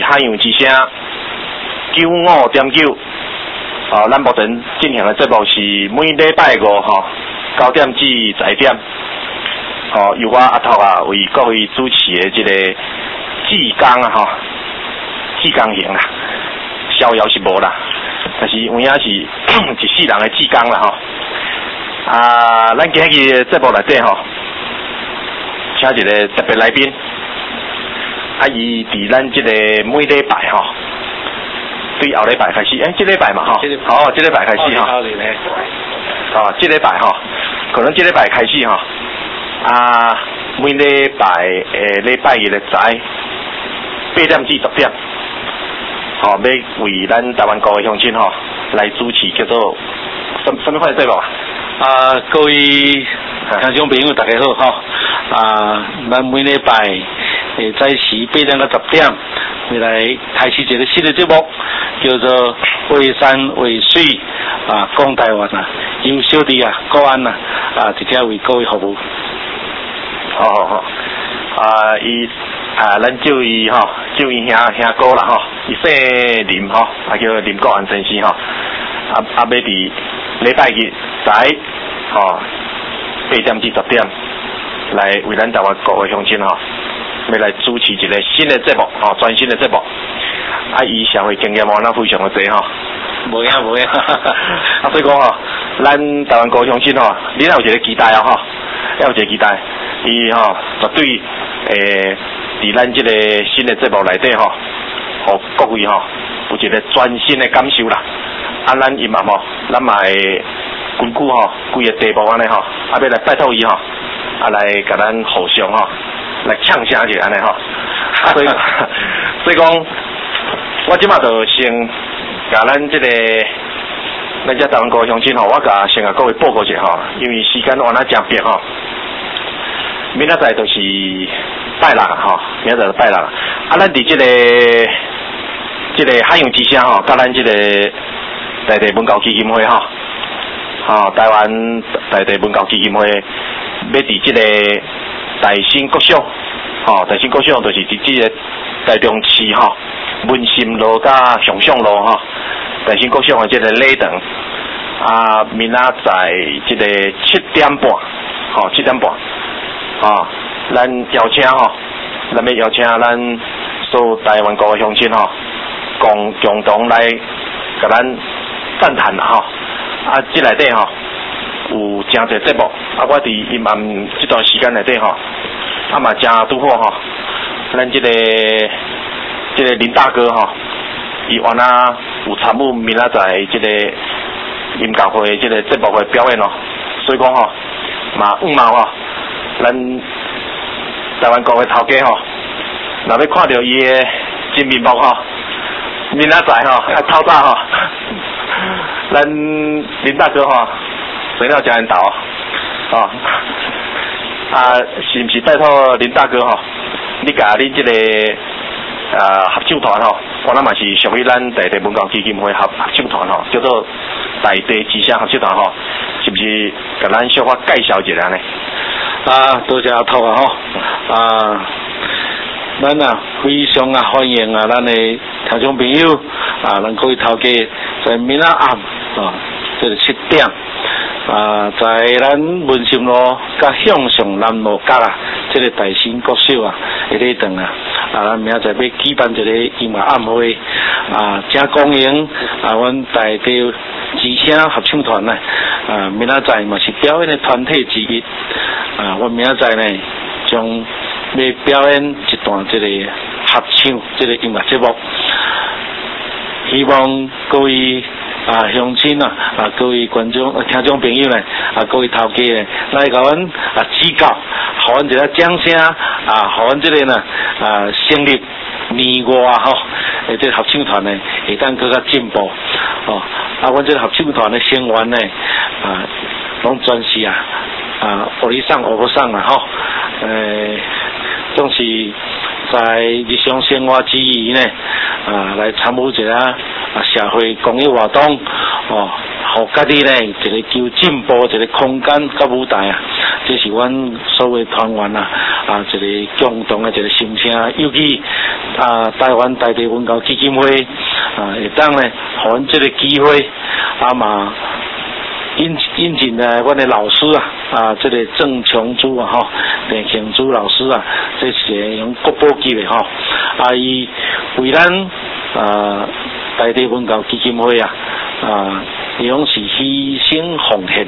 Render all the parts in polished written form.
海洋之声95.9，咱目前进行的节目是每礼拜59点至11点，由我阿头啊为各位主持的这个志工啊志工型啦，逍遥是无啦，但是有影是一世人的志工啦咱今日节目内底请一个特别来宾，伊伫咱这个每礼拜对后礼拜开始，这礼拜嘛这礼拜开始这礼拜可能这礼拜开始每礼拜礼拜日的早8点至10点，要为咱台湾各位乡亲来主持叫做什么款的节目各位听众朋友大家好咱每礼拜早时8点到10点，未来开始一个新的节目，叫做为山为水讲台湾优秀的国安直接为各位服务。 好，咱就伊兄哥啦伊姓林叫林国安先生要伫礼拜日早8点至10点来为咱台湾各位乡亲要来主持一个新的节目全新的节目伊社会经验那非常的多无影所以讲咱台湾各位乡亲你有一个期待要有一个期待伊绝对伫咱这个新的节目内底互各位有一个全新的感受啦咱伊嘛咱嘛会根据规个题目安尼要来拜托伊来甲咱互相来呛声一下安尼所以讲我即马就先甲咱这个咱这台湾各位乡亲我先甲各位报告一下因为时间原来真迫明仔载就是拜六明仔载就拜六咱伫这个海洋之声甲咱这个在地文教基金会台湾在地文教基金会要伫这个大新国小大新国小就是伫这个台中市文心路甲向上路大新国小的这个礼堂明仔载这个7点半7点半咱邀请咱要邀请咱所有台湾各位乡亲共同来甲咱赞谈这内底有真侪节目我伫阴暗这段时间内底嘛真拄好咱这个林大哥伊原来有参与明仔载这个音乐会这个节目的表演所以讲嘛咱台湾各位头家若要看到伊的真面目明仔载透早咱林大哥水鸟家人岛是不是拜托林大哥你甲恁这个合唱团我那嘛是属于咱在地文教基金会合唱团叫做在地之声合唱团是不是甲咱小可介绍一下呢多谢阿头咱非常欢迎咱的听众朋友咱各位头家在明仔暗这个7点在咱文心路甲向上南路角这个大新国小的礼堂咱明仔载要举办一个音乐暗会真公营阮在地之声合唱团明仔载嘛是表演的团体之一阮明仔载呢将要表演一段这个合唱这个音乐节目，希望各位乡亲各位观众听众朋友各位头家来甲阮指教，互阮一个掌声互阮这个成立年外这个合唱团会当更加进步阮这个合唱团的成员拢全是学里上学不上总是在日常生活之余来参与一下社会公益活动互家己呢一个求进步一个空间甲舞台啊，这是阮所有团员啊一个共同的一个心声。尤其台湾在地文教基金会会当呢，互阮这个机会嘛。引进呢，阮的老师这个郑琼珠郑庆珠老师这是用国宝级的伊为咱在地文教基金会用是牺牲奉献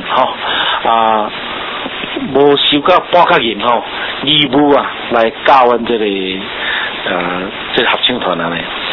无收到半角银义务来教阮这个这个合唱团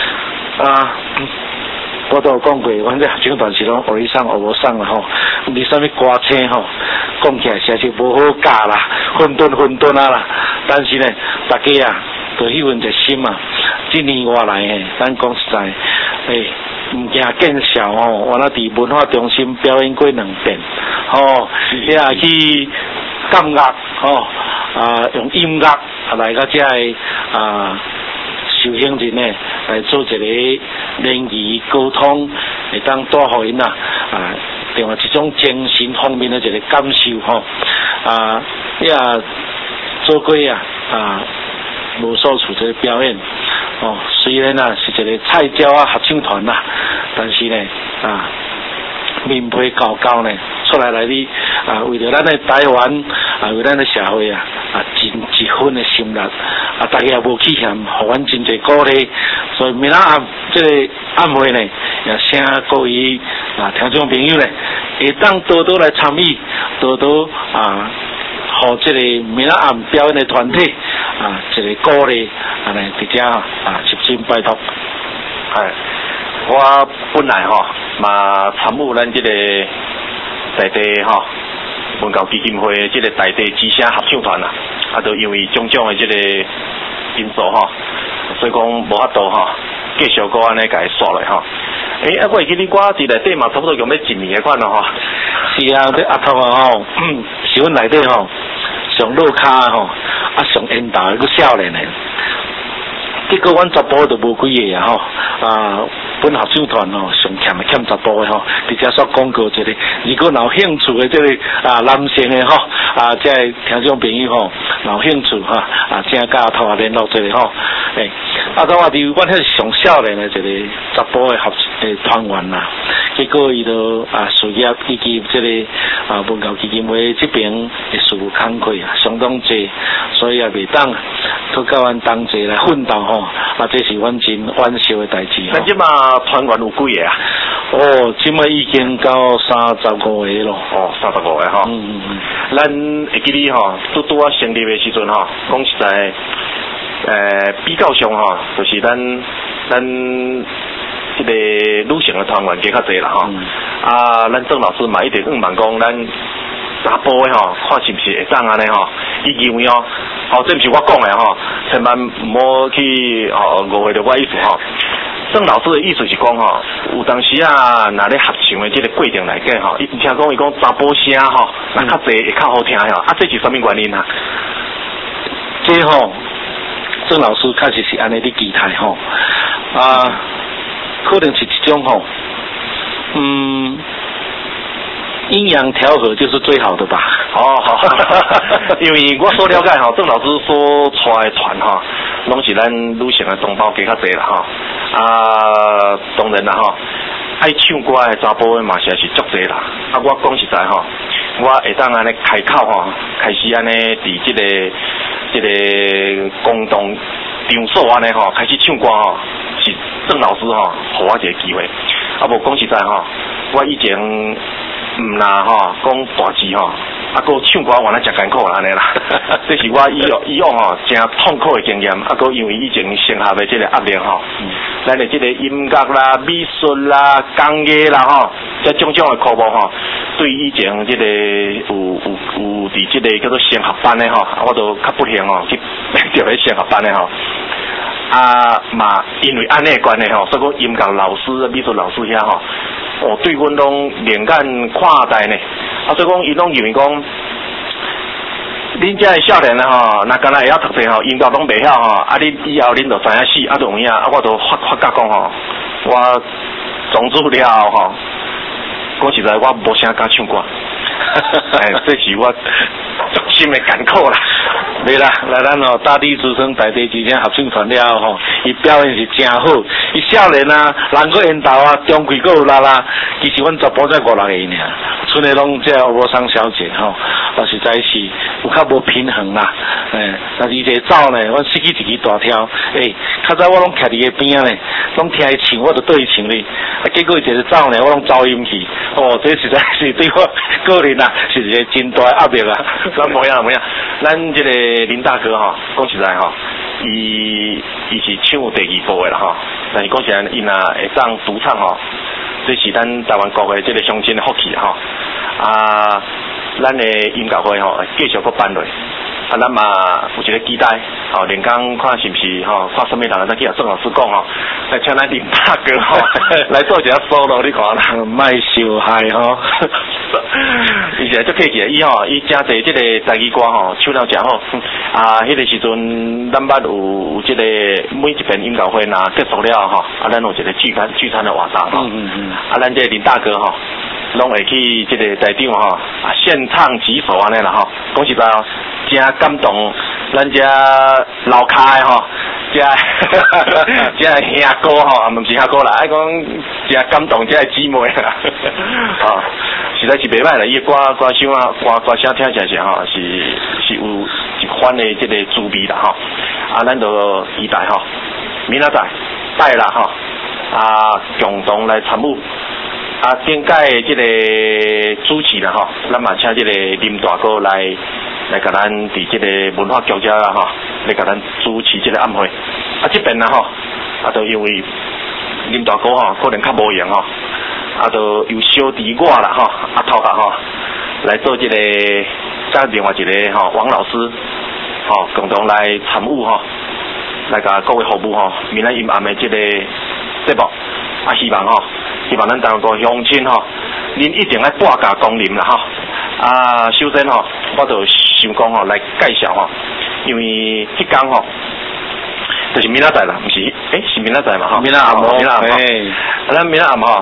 我都有讲过，阮这合唱团是拢学里上学无上啦你啥物歌星讲起来实在是无好教啦，混沌啦。但是呢，大家就迄份一心一年外来咱讲实在，唔惊见笑我那伫文化中心表演过2遍，也去感觉用音乐来到这修行人呢来做一个联谊沟通，会当带互因另外一种精神方面的一个感受也做过无数处这个表演虽然是一个菜鸟合唱团但是呢面皮厚厚呢，出来哩为了咱的台湾为咱的社会尽一分的心力大家也无去嫌，互阮真侪鼓励，所以明仔暗这个暗会呢，也请各位听众朋友呢，会当多多来参与，多多互这个明仔暗表演的团体一个鼓励来直接实心拜托。 我本来嘛参与咱这个在地文教基金会这个在地之声合唱团就因为种种的这个因素所以讲无法度继续搁安尼甲伊刷落我会记得我伫内底嘛差不多用要1年的款是这阿头是阮内底上落卡上缘投个少年的。结果阮查甫就无几个本合唱团上欠查甫的直接说广告一个，如果有兴趣的这个男性的这个听众朋友有兴趣请甲头联络一个当我伫阮迄上少年的一个查甫的团员结果伊就事业以及这个文教基金会这边的事务慷慨相当济，所以也袂当去甲阮同齐来奋斗这是阮真惋惜的代志咱即嘛团员有几个即嘛已经到35个咯 35个咱会记哩拄成立的时阵讲实在比较上就是咱这个女性的团员加较济啦咱郑老师嘛一直问讲咱查甫的看是不是会当安尼伊认为这不是我讲的千万唔好去误会着我意思郑老师的意思是讲有当时若咧合唱的这个过程内底伊听讲伊讲查甫声若较济会较好听这是什么原因这郑老师确实是安尼的期待可能是一种阴阳调和就是最好的吧因为我所了解郑老师所带的团拢是咱女性的同胞加较济啦当然啦爱唱歌的查甫的嘛是足济啦我讲实在我会当安尼开口开始安尼伫这个公众场所安尼开始唱歌是郑老师互我一个机会无讲实在我以前唔啦讲大字个唱歌原来真艰苦安尼啦这是我以往真痛苦的经验个因为以前升学的这个压力咱的这个音乐啦美术啦工艺啦这种种的科目对以前这个有伫这个叫做升学班的我都较不幸去调去升学班的嘛因为安尼的关系所以讲音乐老师美术老师遐对阮拢连眼看待呢所以讲伊拢认为讲恁这的少年若干那会晓读册音乐拢袂晓恁以后恁就知影死就有影我就发觉讲我从此了讲实在，我无啥敢唱歌，这是我足心的艰苦啦。 没啦，来咱哦，大地之声大地之声合唱团了吼，伊表演是真好。伊少年啊，人个缘投啊，中规个有啦啦，其实阮查甫才5、6个尔，剩的拢这无桑小姐吼，实在是有较无平衡啦。但是伊这走呢，阮失去一支大条，较早我拢徛伫个边呢，拢听伊唱，我就对伊唱哩。结果伊这走呢，我拢走音去。这实在是对我个人啊，是一个真大压力啊。 咱无样，咱这个林大哥吼，讲实在吼，伊是唱第2部的啦吼，但是讲实在，伊若会当独唱吼，这是咱台湾国的这个乡亲的福气吼。咱的音乐会吼，继续搁办落。咱嘛有一个期待，连讲看是不是看什么人，咱去郑老师讲吼，来请咱林大哥吼来做一下 solo， 你看啦， 卖受害吼。 伊是足客气，伊真侪这个台语歌吼唱了真好。迄个时阵咱捌有这个每一遍音乐会若结束了吼，咱有一个聚餐的活动吼。咱这个林大哥吼，拢会去这个台场吼，现唱几首安尼啦吼。讲实在哦，真感动，咱这老卡的吼，这兄哥吼，毋是兄哥啦，爱讲真感动这姊妹啦，实在是袂歹啦。伊歌声啊，歌声听起来吼，是有一番的这个滋味啦吼。咱就期待吼，明仔载带啦吼，共同来参与。顶届这个主持啦吼，咱嘛请这个林大哥来甲咱伫这个文化局遮啦吼，来甲咱主持这个晚会。这边啦吼，就因为林大哥吼可能较无闲吼，就由小弟我啦吼，头壳吼来做这个，甲另外一个吼王老师吼共同来参与吼，来甲各位服务吼，明仔阴暗的这个节目。希望咱台湾个乡亲吼，恁一定要半价光临啦吼。首先吼，我就想讲吼来介绍吼，因为迄天吼，就是明仔载啦，毋是？是明仔载嘛吼。 明仔暗吼。 咱明仔暗吼，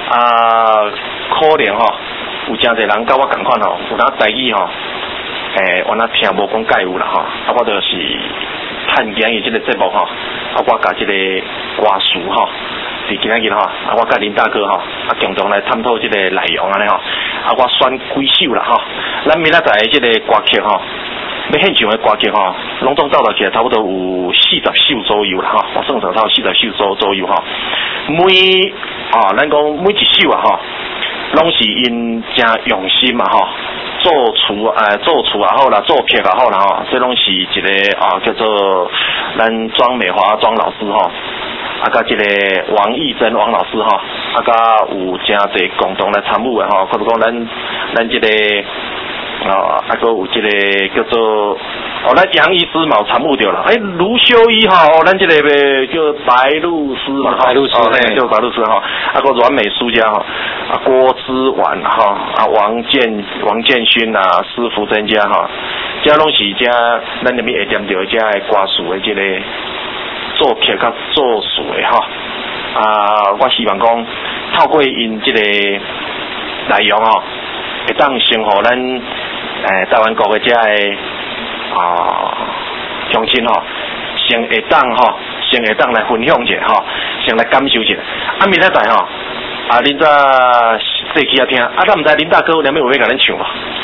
可能吼有真侪人甲我同款吼，有当台语吼，我那听无讲介有啦吼，我就是探今日这个节目吼，我甲这个歌词吼。是今仔日吼，我甲林大哥吼，共同来探讨这个内容安尼吼，我选几首啦吼，咱明仔载这个歌曲吼，要现场的歌曲吼，拢总走到起来差不多有40首左右啦吼，我算算到40首左右吼，咱讲每一首啊吼，拢是因真用心啊吼，作词也好啦，作曲也好啦吼，这拢是一个叫做咱庄美华庄老师吼。甲这个王义珍王老师吼，甲有真侪共同来参与的吼，可如讲咱这个个有这个叫做咱杨医师嘛参与着啦，卢修一吼，咱这个叫白露师嘛， 白露师叫白露师吼，个阮美书家吼，郭之婉吼，王建勋啊，施福珍家吼，这拢是这咱入面会点着这个歌词的这个。作曲甲作词的吼，我希望讲透过因这个内容吼，会当生活咱台湾国的这个乡亲吼，先会当来分享一下吼，先来感受一下。明仔载吼，恁早坐起听，咱毋知林大哥两边有要甲咱唱无？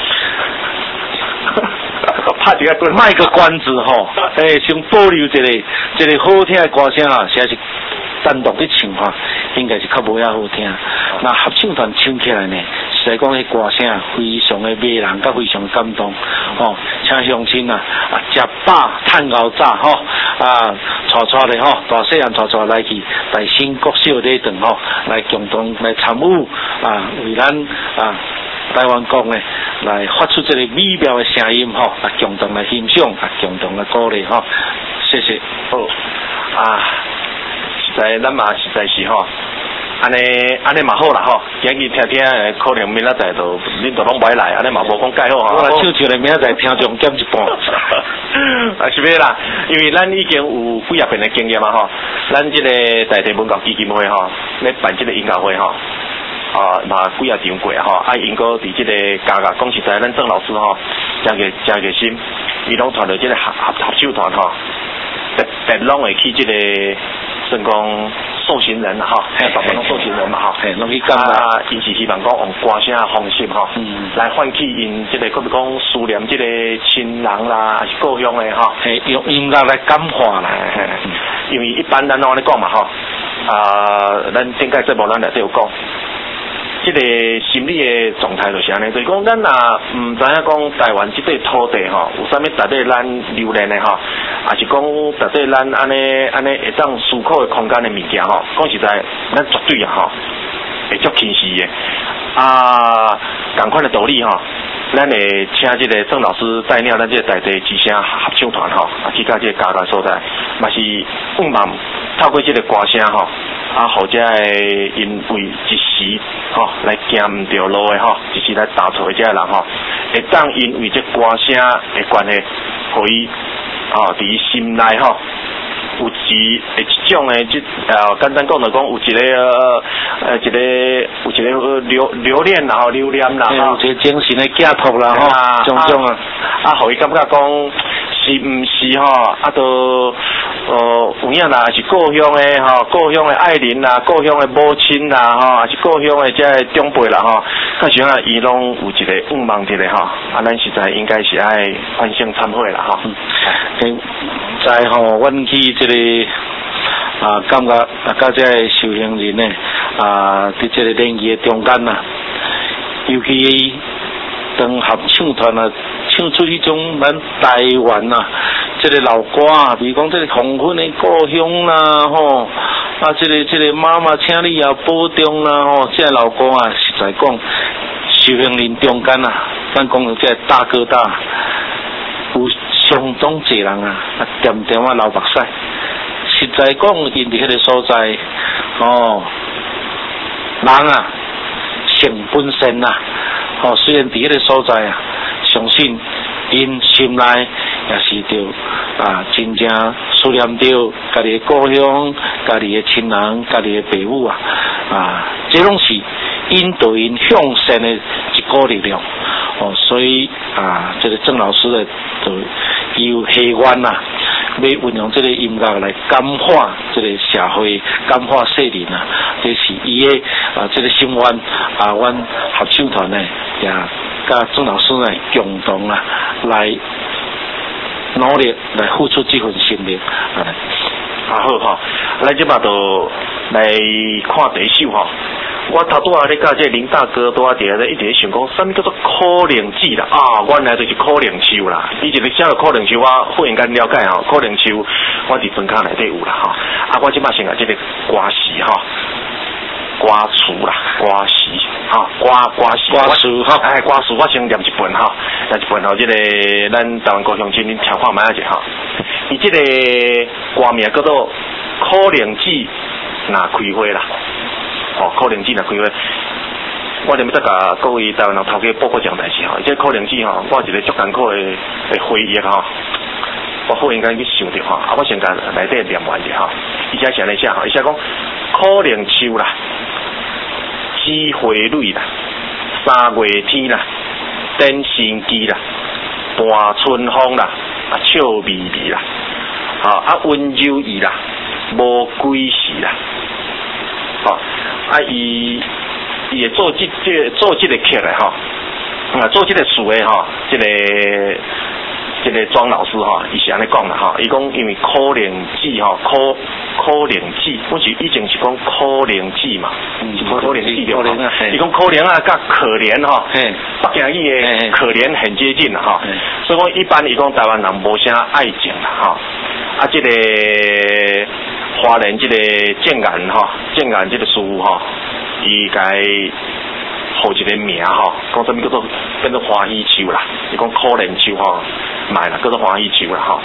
拍一个卖个关子吼，先保留一个好听的歌声啊，实在是单独的唱哈，应该是较无遐好听。那合唱团唱起来呢，实在讲迄歌声非常的迷人，甲非常感动吼。请乡亲啊，食饱趁熬早吼，带咧吼，大细人带来去大新国小礼堂吼，来共同来参与为咱台湾国呢来发出这个美妙的声音吼，共同来欣赏，共同来鼓励吼，谢谢。好实在咱嘛实在是吼，安尼嘛好啦吼，今日听可能明仔载就恁都拢袂来，安尼嘛无讲介好吼。我唱唱咧，明仔载听众减一半。是咩啦？因为咱已经有几廿遍的经验嘛吼，咱这个在地文教基金会吼，咧办这个音乐会吼。 嘛几啊场过吼，因个伫即个家家讲实在，咱郑老师吼，真个心，伊拢传到即个合手团吼，特拢会去即个算讲受刑人啦吼，大部分拢受刑人嘛吼， 拢去干啊，因是希望讲用歌声方式吼，来唤起因即个，比如讲思念即个亲人啦，还是故乡的吼， 用音乐来感化啦， 因为一般咱拢安尼讲嘛吼，咱顶届节目咱内底有讲。这个心理的状态就是安尼，就是讲咱若唔知影讲台湾这块土地吼，有啥物值得咱留恋的吼，还是讲值得咱安尼会当思考的空间的物件吼，讲实在，咱绝对吼会足轻视的。同款的道理吼，咱会请这个郑老师带领咱这个在地之声合唱团吼，去到这个家家所在，嘛是望透过这个歌声吼。或者会因为一时吼来行唔着路的吼，一时来打错的这个人吼，会当因为这歌声的关系，互伊伫心内吼有一种的简单讲就讲有一个留恋啦吼，留念啦吼，有一个精神的寄托啦吼，种互伊感觉讲。是毋是吼？都有影啦，是故乡的吼，故乡的爱人啦，故乡的母亲啦吼，还是故乡的这长辈啦吼，较像伊拢有一个愿望伫咧吼，咱实在应该是爱欢庆参会啦吼。 在吼，阮去这个感觉大家这修行人呢伫这个联谊的中间呐，尤其当合唱团啊。唱出迄种咱台湾啊，这个老歌啊，比如讲这个黄昏的故乡啦，吼，这个妈妈请你也保重啦，吼，这个老歌啊，实在讲，修行人中间啊，咱讲的这个大哥大，有相当侪人啊，点点啊流目屎，实在讲，因伫迄个所在，人啊，性本善啊，虽然伫迄个所在啊。相信因心内也是着真正思念着家己的故乡、家己的亲人、家己的父母这拢是因对因向善的一股力量所以这个郑老师的就有希望要运用这个音乐来感化这个社会、感化世人这是伊的这个心愿阮合唱团呢也。甲郑老师呢共同来努力来付出这份心力好吼，咱即摆就来看第一首吼。我头拄咧甲这林大哥拄伫咧一直咧想讲，啥物叫做可能子啦？原来就是可能树啦。以前咧写个可能树，我忽然间了解吼，可能树我伫本卡内底有啦吼。我即摆先甲这个歌词吼。歌词啦，歌词，歌词，歌词，我先念一本吼，即个咱台湾高雄青恁听看卖者吼，伊即个歌名叫做可能子若开花啦，可能子若开花，我连要再甲各位台湾人头家报告一件代志吼，即可能子吼，我一个足艰苦的回忆吼。我忽然间去想着吼，我先甲内底念完者吼，伊遮是安尼写吼，伊写讲可能树啦，枝花蕊啦，3月天啦，展新机啦，伴春风啦，笑眯眯啦，温柔意啦，无归时啦，伊会做这个曲的吼，做这个词的吼，这个庄老师吼，伊是安尼讲啦吼，伊讲因为可能子吼，可能子，我是以前是讲可能子嘛，是可能子对，伊讲可能甲可怜吼，北京语的可怜很接近啦吼，所以讲一般伊讲台湾人无啥爱情啦吼，这个华人这个建安吼，建安这个师傅吼，伊该。好一个名吼，讲什么叫做花喜树啦？伊讲可能树吼，买啦，叫做花喜树啦吼。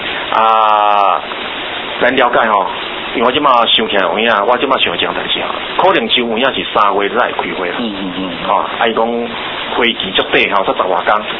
咱了解吼，因为我即马想起来有影，我即马想一件代志吼，可能树有影是3月才会开花啦。伊讲花期足短吼，才10外工。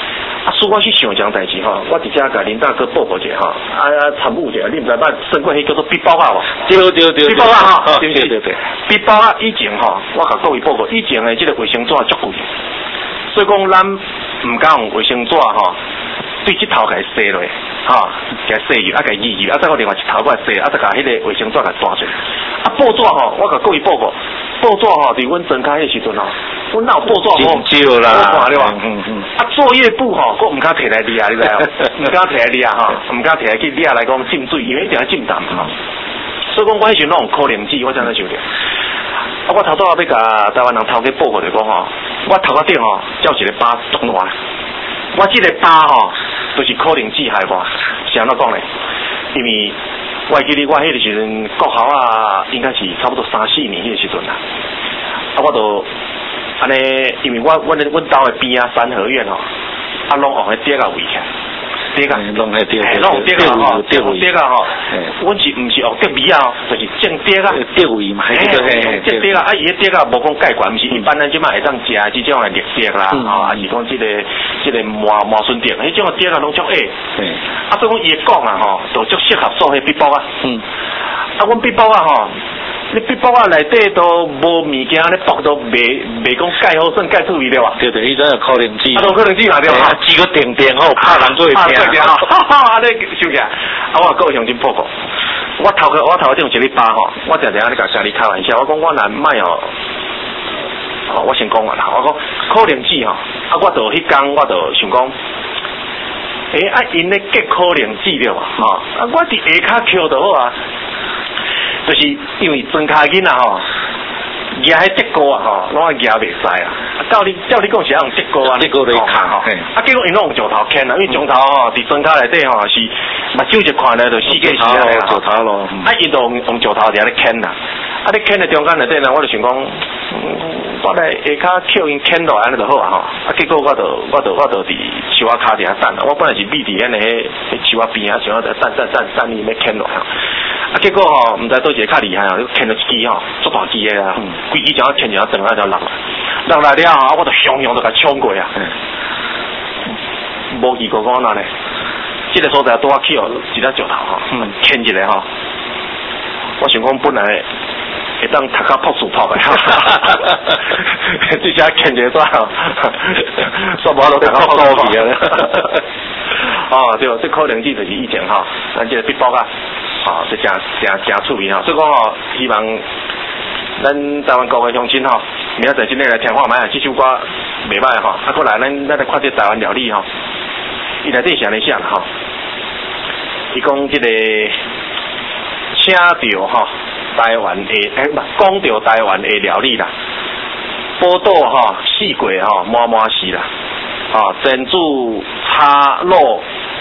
所以我去想一件代志吼，我直接甲林大哥报告一下吼，参悟一下，你唔知捌算过迄叫做逼包啊无？ 对， 逼包啊吼， 对， 逼包啊以前吼，我甲各位报告，以前的这个卫生纸足贵，所以讲咱唔敢用卫生纸吼，对这头给洗落，吼，给洗去，给移去，再我另外一头过来洗，再甲迄个卫生纸给抓出来。报纸吼，我甲各位报告，报纸吼，伫阮睁开迄时阵吼，阮哪有报纸吼？ 真少啦， 我看了作业簿吼，我唔敢摕来捏，你知影？唔敢摕来捏吼，唔敢摕来去捏来讲浸水，因为一定要浸淡吼。所以讲，我迄时拢用可能纸，我真係想着。我头早要甲台湾人头家报告就讲吼，我头壳顶吼，照一个疤肿大。我这个疤吼，就是可能纸害我。是安怎讲呢？因为我记得我迄个时阵国校啊，应该是差不多3-4年迄个时阵啦。我就安尼，因为阮兜的边啊，三合院吼，拢用迄碟啊围起来。碟啊， 弄迄碟， 弄碟啊吼，碟啊吼，阮是毋是用碟味啊？就是正碟啊， 碟味嘛， 正碟啊，伊迄碟啊无讲介悬，毋是一般咱即摆会当食即种的绿碟啦，还是讲即个麻笋碟，迄种碟啊拢足矮，所以讲伊会讲啊吼，就足适合做迄笔包啊。阮笔包啊吼。你笔包啊内底都无物件咧薄都袂讲介好算介趣味了啊！ 对，迄种可能纸， 都可能纸嘛对啊， 几个点吼，怕人做会听。 安尼收起来，我各位乡亲报告，我头前有一个疤吼，我常常咧甲家里开玩笑，我讲我若卖哦，我先讲完啦，我讲可能纸吼，我就迄天我就想讲。因咧结可能纸了嘛，我伫下骹扣就好啊。就是因为装卡囡仔吼，举迄竹篙啊吼，拢举袂使啊。照你讲是要用竹篙啊， 竹篙来扛吼。 结果因拢用石头牵啊，因为石头吼伫装卡内底吼是目睭一看咧就四界是啊。 石头咯。 因就用石头伫咧牵啦。你牵咧中间内底呢，我就想讲，我来下骹扣因牵落安尼就好啊吼。结果我就伫树仔骹底下等啊。我本来是立伫迄树仔边啊，想要等伊要牵落。结果吼，唔知倒一个较厉害哦，牵到一支吼，足大支的啊，规支就牵一下，整个就落来了吼，我就雄就甲冲过啊，无见过讲哪呢？这个所在拄啊去哦，一只石头吼，牵一个吼，我想讲本来会当读到破树破的，这下牵一个煞吼，煞无落读到破树去啊！哦，对，这可能性就是以前吼，咱这个笔包啊。这真趣味哈，所以讲吼，希望咱台湾各位乡亲吼，明仔载今日来听看卖，这首歌袂歹吼，过来咱来看这台湾料理吼，伊内底是安尼写啦吼，伊讲这个请到吼台湾的讲到台湾的料理啦，宝岛吼四季吼满是啦，珍珠叉肉。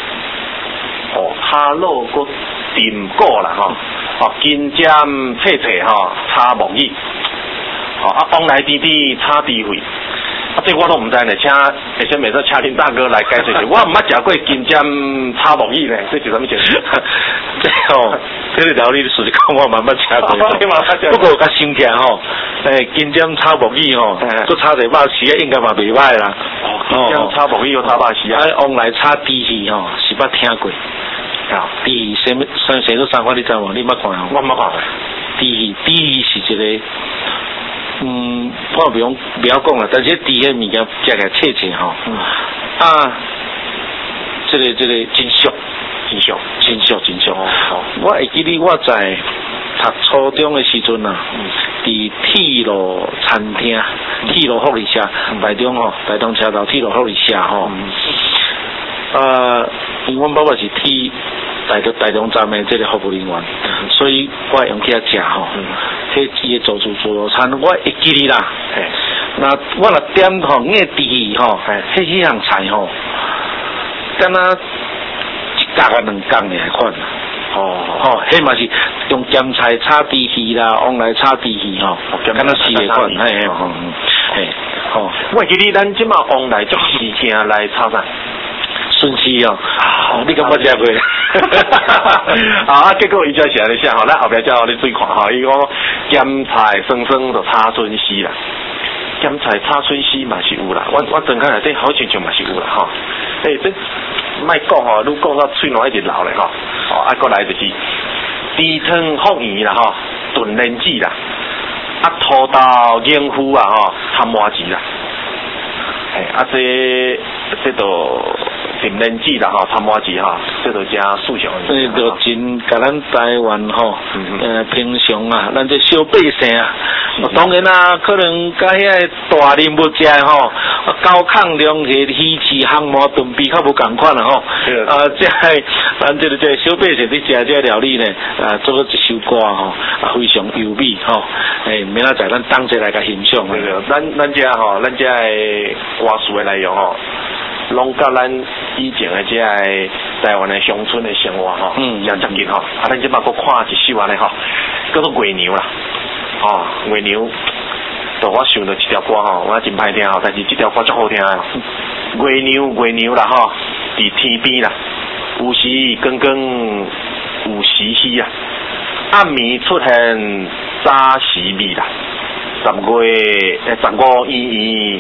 叉肉个甜果啦吼，金针脆吼，叉木耳，往来滴滴叉低血，这我都唔知呢，请而且每次请林大哥来解释，我唔捌食过金针叉木耳呢，这是什么意思？ 这个料理属实讲我慢慢吃过，不过我较新奇吼，金针叉木耳吼，都叉在肉丝应该嘛袂歹啦。 金针叉木耳有叉肉丝啊， 往来叉低血吼，是捌听过。第什么都三款你知无？你捌看哦？ 我捌看过。 第是一个，我不要讲啦，但是第个物件食起来切切吼，这个真俗。我会记得我在读初中的时阵啊，伫铁路餐厅、铁路福利社台中吼，台东车头铁路福利社吼。因为阮爸爸是替台中站的这个服务人员，所以我用去遐食吼。迄伊的自助餐，我会记哩啦。那我若点吼，那猪吼，迄样菜吼，敢若一角啊2角尔款。迄嘛是用咸菜炒猪鱼啦，往来炒猪鱼吼，敢若是的款， 我记哩，咱即马往来足时间来炒啥？ 顺丝哦，你敢捌食过？ 结果伊就写了下吼，咱后壁叫你注意看吼，伊讲咸菜酸就炒笋丝啦，咸菜炒笋丝嘛是有啦，我真看内底好像嘛是有啦吼。 这卖讲吼，愈讲到嘴软一直流咧吼。哦，过来就是猪汤福圆啦吼，炖莲子啦，土豆凝糊啊吼，参麻糍啦。这都甜莲子啦吼，参麻糍吼，这都真素常。 这就真甲咱台湾吼，平常啊，咱这小百姓啊，当然啊，可能甲遐大人物食吼，高抗量的鱼翅、烘麻、炖皮较无共款啦吼。咱这个小百姓伫食这料理呢，做个一首歌吼，非常优美吼。明仔载咱当节来甲欣赏。 对，咱这吼，咱这歌词的内容吼。拢甲咱以前的这台湾的乡村的生活吼，真接近吼。咱即摆搁看一首安尼吼，叫做《月娘》啦。月娘，就我想到一条歌吼，我真歹听吼，但是这条歌足好听的。月娘，月娘啦吼，伫天边啦，有时光光，有时稀啊。暗暝出现早时味啦，15圆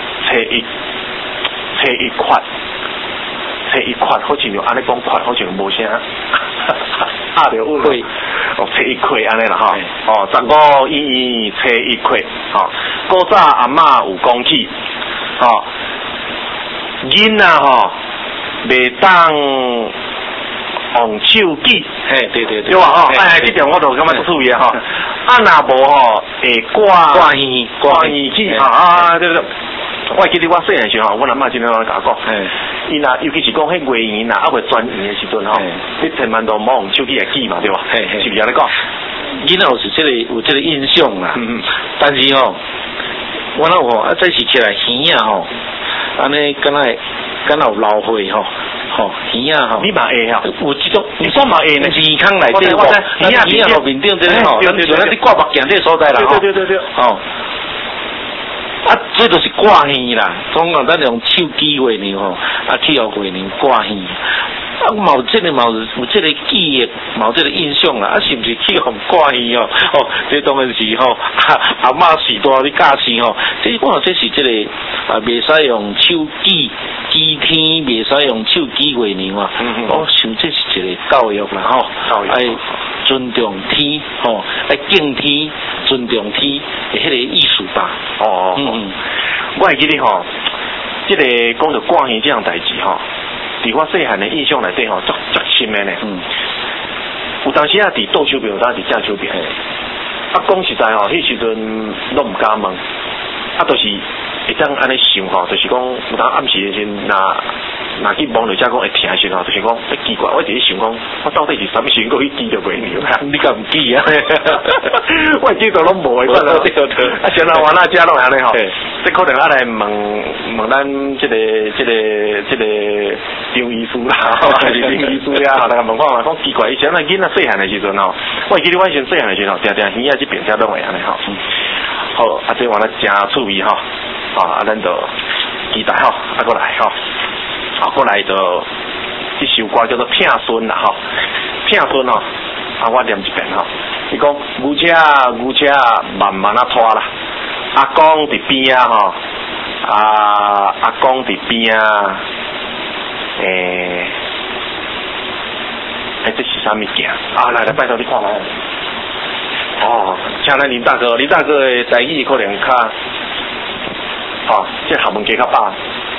切一块，好像就安尼讲块，好像无啥，着有了。切一块安尼啦吼。15圆切一块，古早阿嬷有讲起，囡仔吼，袂当用手机。 对对吧吼？这点我都感觉足注意吼。若无吼，会挂耳机对。我记得我细汉时候，我阿嬷真常甲我讲，伊若尤其是讲迄月圆啊，未转圆的时阵吼，你千万都莫用手机来记嘛，对吧？是不是安尼讲？ 囡仔有这个印象啦，但是吼，我那这是起来耳啊吼，安尼敢若有老岁吼，耳啊吼， 你嘛会吼？ 有这种， 你说嘛会呢？ 耳腔内底吼，耳后面顶这个吼，咱你挂目镜这所在啦， 对， 这就是挂耳啦，总讲咱用手机月娘吼，去互月娘挂耳。有这个记忆，有这个印象啦，是不是去互挂耳哦？这当然是吼，阿嬷时代咧教示吼，这是这个袂使用手机天，袂使用手机月娘啊。我想这是一个教育啦吼，尊重天吼，敬天，尊重天的迄个意思吧。 我会记得吼，这个讲到挂耳这样代志吼，伫我细汉的印象内底吼，足深的呢。有当时伫倒手边，有当伫正手边。讲实在吼，迄时阵拢唔敢问，就是会当安尼想吼，就是讲有当暗时的时若去网络遮讲会听的时候，就是讲奇怪，我一直想讲，我到底是啥物时阵去记着月娘？你敢唔记啊？我记得拢无的，现在我那遮拢安尼吼，这可能来问咱这个张医师啦，还是林医师呀？来问看讲奇怪，以前那囡仔细汉的时阵吼，我记得我以前细汉的时候，常耳仔这边遮拢会安尼吼。好，这完了真趣味吼，咱就期待吼，过来吼。过来就这首歌叫做《骗孙》啦吼，骗孙吼，我念一遍吼。伊讲牛车慢慢拖啦，阿公伫边啊吼，阿公伫边啊，这是啥物件？来拜托你看来。请咱林大哥的台语可能较，这厦门加较饱。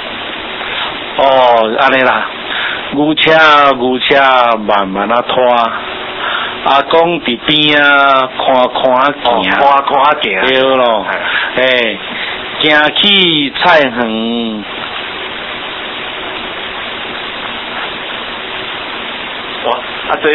安尼啦，牛车慢慢拖，阿公伫边啊，看行，对咯，行去菜园， 这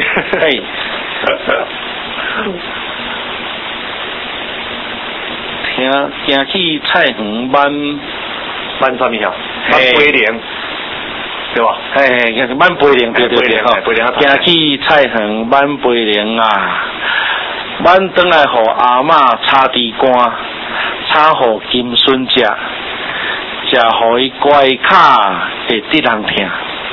行去菜园挽啥物呀？挽杯莲。对吧？ 挽杯莲，对，行去菜园挽杯莲啊，挽转来互阿嬷炒猪肝，炒互金孙食，互伊乖骹会得人听。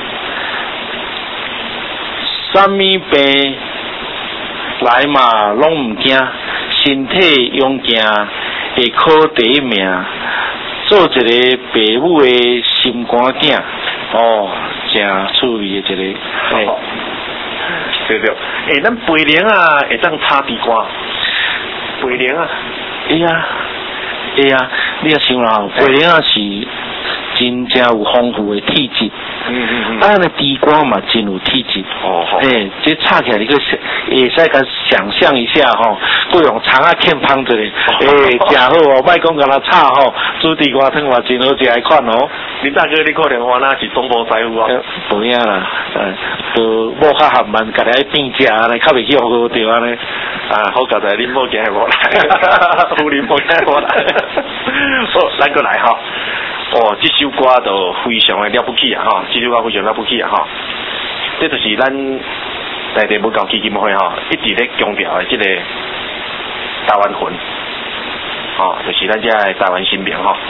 啥物病来嘛拢唔惊，身体勇健会考第一名，做一个爸母的心肝囝。 哦，真趣味的一个， 对对，咱培灵啊，会当炒地瓜，培灵啊， 哎呀，你也想啦，培灵啊是真正有丰富的体质。那地瓜嘛，真有体质。这炒起来你个会使甲想象一下吼，不用肠啊欠芳着咧，真好哦。莫讲甲它炒吼，煮地瓜汤嘛真好食的款哦。 你大哥，你可能话那是东坡师傅啊？ 无影啦，都某较含慢，家己爱变食咧，较袂去好着安尼。 好佳在恁某今日无来，有恁某今日无来。好，咱过来哈。这首歌就非常的了不起啊！哈，这首歌非常了不起啊！哈，这就是咱内地文教基金会哈一直咧强调的这个台湾魂，就是咱这台湾新名哈。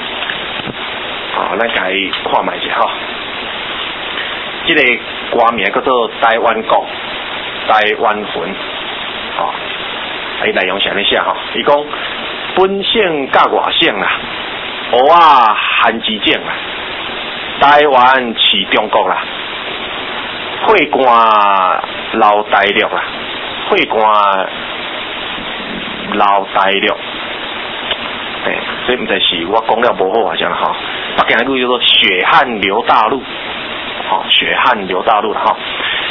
咱家看卖一下哈，这个歌名叫做《台湾国台湾魂》伊内容是安尼写哈，伊讲本省甲外省啦。蚵仔含之种啦，台湾饲中国啦，血汗留大陆啦，血汗留大陆。这唔知是我讲了无好啊，这样哈。北京那句叫做血汗流大陆，血汗流大陆啦哈。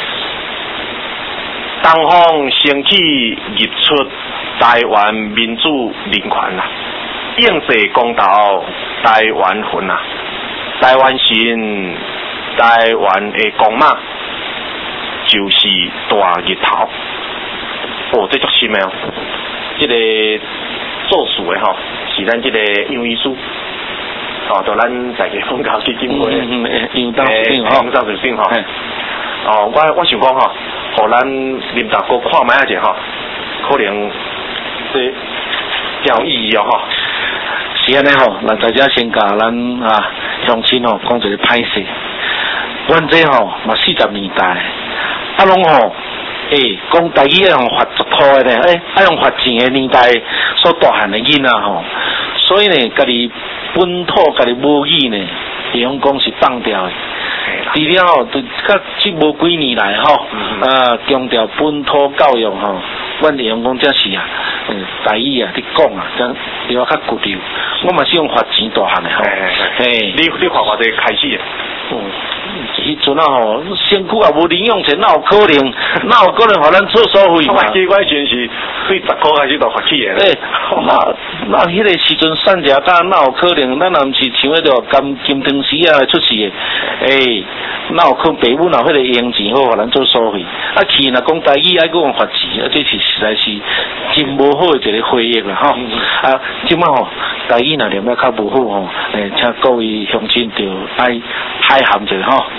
东方升起日出，台湾民主人权啦。应世公道，台湾魂啊！台湾神，台湾的公妈，就是大日头。这足深的哦！这个作词的吼，是咱这个杨医师，就咱在个文教基金会， 杨当主任杨当主任吼。我想讲吼，互咱林大哥看卖一下吼，可能这较有意义哦吼。是安尼吼，咱在遮先甲咱乡亲吼讲一个歹势。阮这吼嘛40年代，拢吼讲台语要用发足土的咧，要用发钱的年代所大汉的囡仔吼，所以呢，家己本土家己母语呢，会用讲是放掉的。除了吼，就甲这无几年来吼，强调本土教育吼，阮会用讲这是台语啊，你讲啊，这对我较骨溜。我嘛是用发钱大汉的吼。你看我这开始啊。迄阵啊吼，身躯也无零用钱，哪有可能？互咱做所费嘛？奇怪，真是对10块开始就发起的。那迄个时阵散食单，哪有可能？咱若毋是像迄个金汤匙啊出世的，哪有可能？爸母哪迄个用钱好，互咱做所费？去若讲台语，爱讲发钱，这是实在是真无好的一个回忆啦吼。即摆吼，台语若念得较无好吼，请各位乡亲就爱海涵一下吼。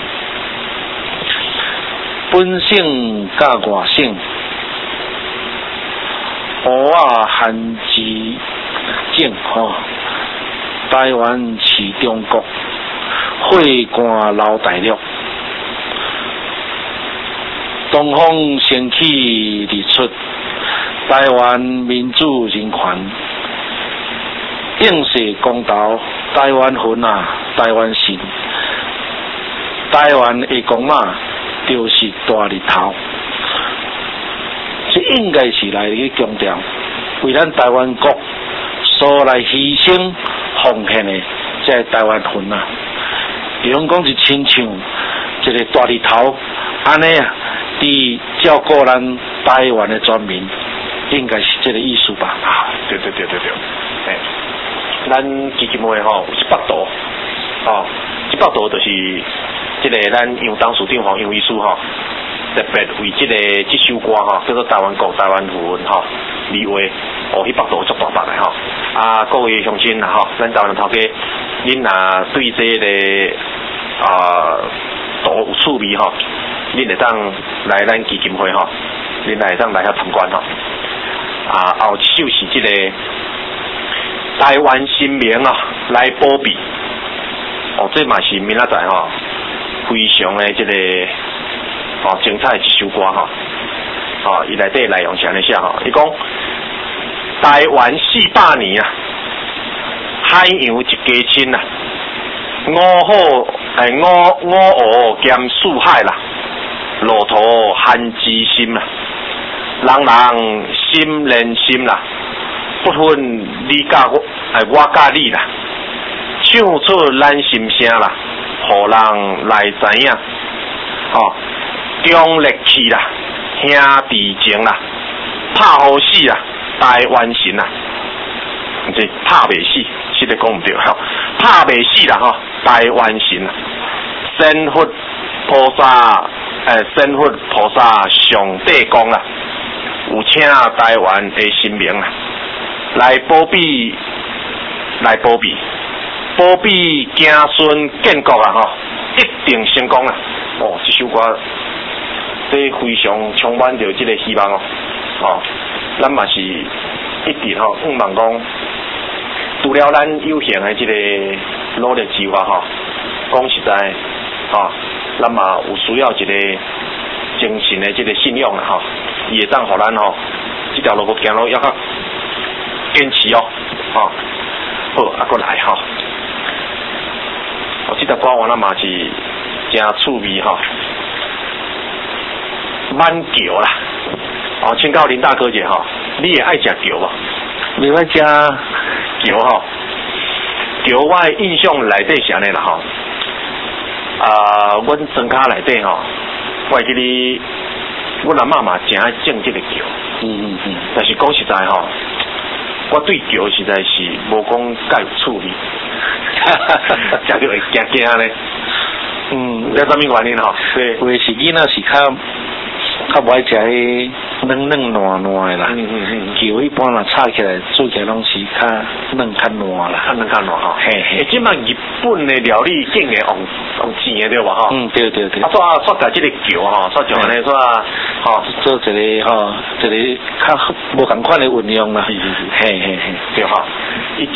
本省甲外省，蚵仔含之种吼，台湾饲中国，血汗留大陆。东方升起日出，台湾民主人权。应世公道，台湾魂啊，台湾神，台湾的公妈就是大日头。这应该是来去强调，为咱台湾国所来牺牲奉献的，这台湾魂啊。比如讲是亲像一个大日头，安尼啊，伫照顾咱台湾的全民，应该是这个意思吧？对。咱基金会吼有100度，100度就是这个咱杨当署长杨医师吼，特别为这首歌吼叫做《台湾国台湾魂》吼立位，100度足大把的吼。各位乡亲啦吼，咱台湾头家，恁若对这个图有趣味吼，恁会当来咱基金会吼，恁会当来遐参观吼。后一首是这个。台湾新名来保庇，这嘛是明仔载吼，非常的这个精彩的一首歌伊内底内容是安尼写伊讲台湾400年啊，海洋一家亲啊，五好五湖兼四海啦，路途含知心啦，人人心连心啦，不分你甲我甲你啦，唱出咱心声啦，互人来知影，中烈气啦，兄弟情啦，拍好死啦，台湾神啦，这拍袂死，实在讲唔对吼，拍袂死啦台湾神啦，神佛菩萨上帝讲啦，有请台湾的神明啦，来保庇，子孙建国啊一定成功啦！这首歌这非常充满着这个希望咱嘛是一直希望讲，除了咱有限的这个努力之外讲实在咱嘛有需要一个精神的这个信仰啦也当互咱这条路行路要较坚持好过来这条歌我那嘛是真趣味挽桥啦请教林大哥姐你也爱食桥无？ 你爱食桥桥我的印象内底是安尼啦阮庄卡内底我会记得阮阿嬷嘛真爱种这个桥但是讲实在我对桥实在是无讲介有趣味食着会惊惊咧了什么原因对， 有的是囡仔是较不爱食迄软软烂的啦桥一般啦炒起来做起来拢是较软较烂啦较软嘿即摆日本的料理竟然用钱的对吧对煞甲这个桥煞像安尼做一个较无同款的运用啦嘿对伊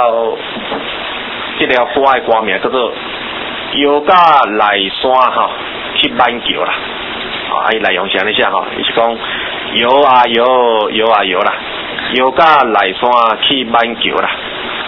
这条歌的歌名叫做摇甲内山去挽桥啦伊内容是安尼写伊是讲摇啊摇啦，摇甲内山去挽桥啦，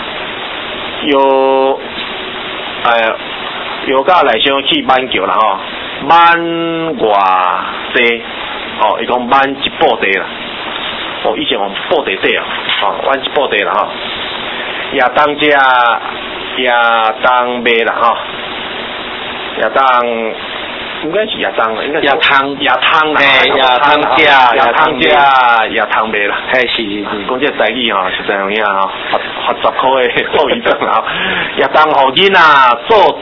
摇甲内山去挽桥啦挽偌济伊讲挽一布地啦以前用布地底挽一布地啦也当食也当卖啦也当应该是也当啦，应该是汤啦，也汤卖啦， 是， 讲这台语实在有影发10块的后遗症啦，也当互囡仔做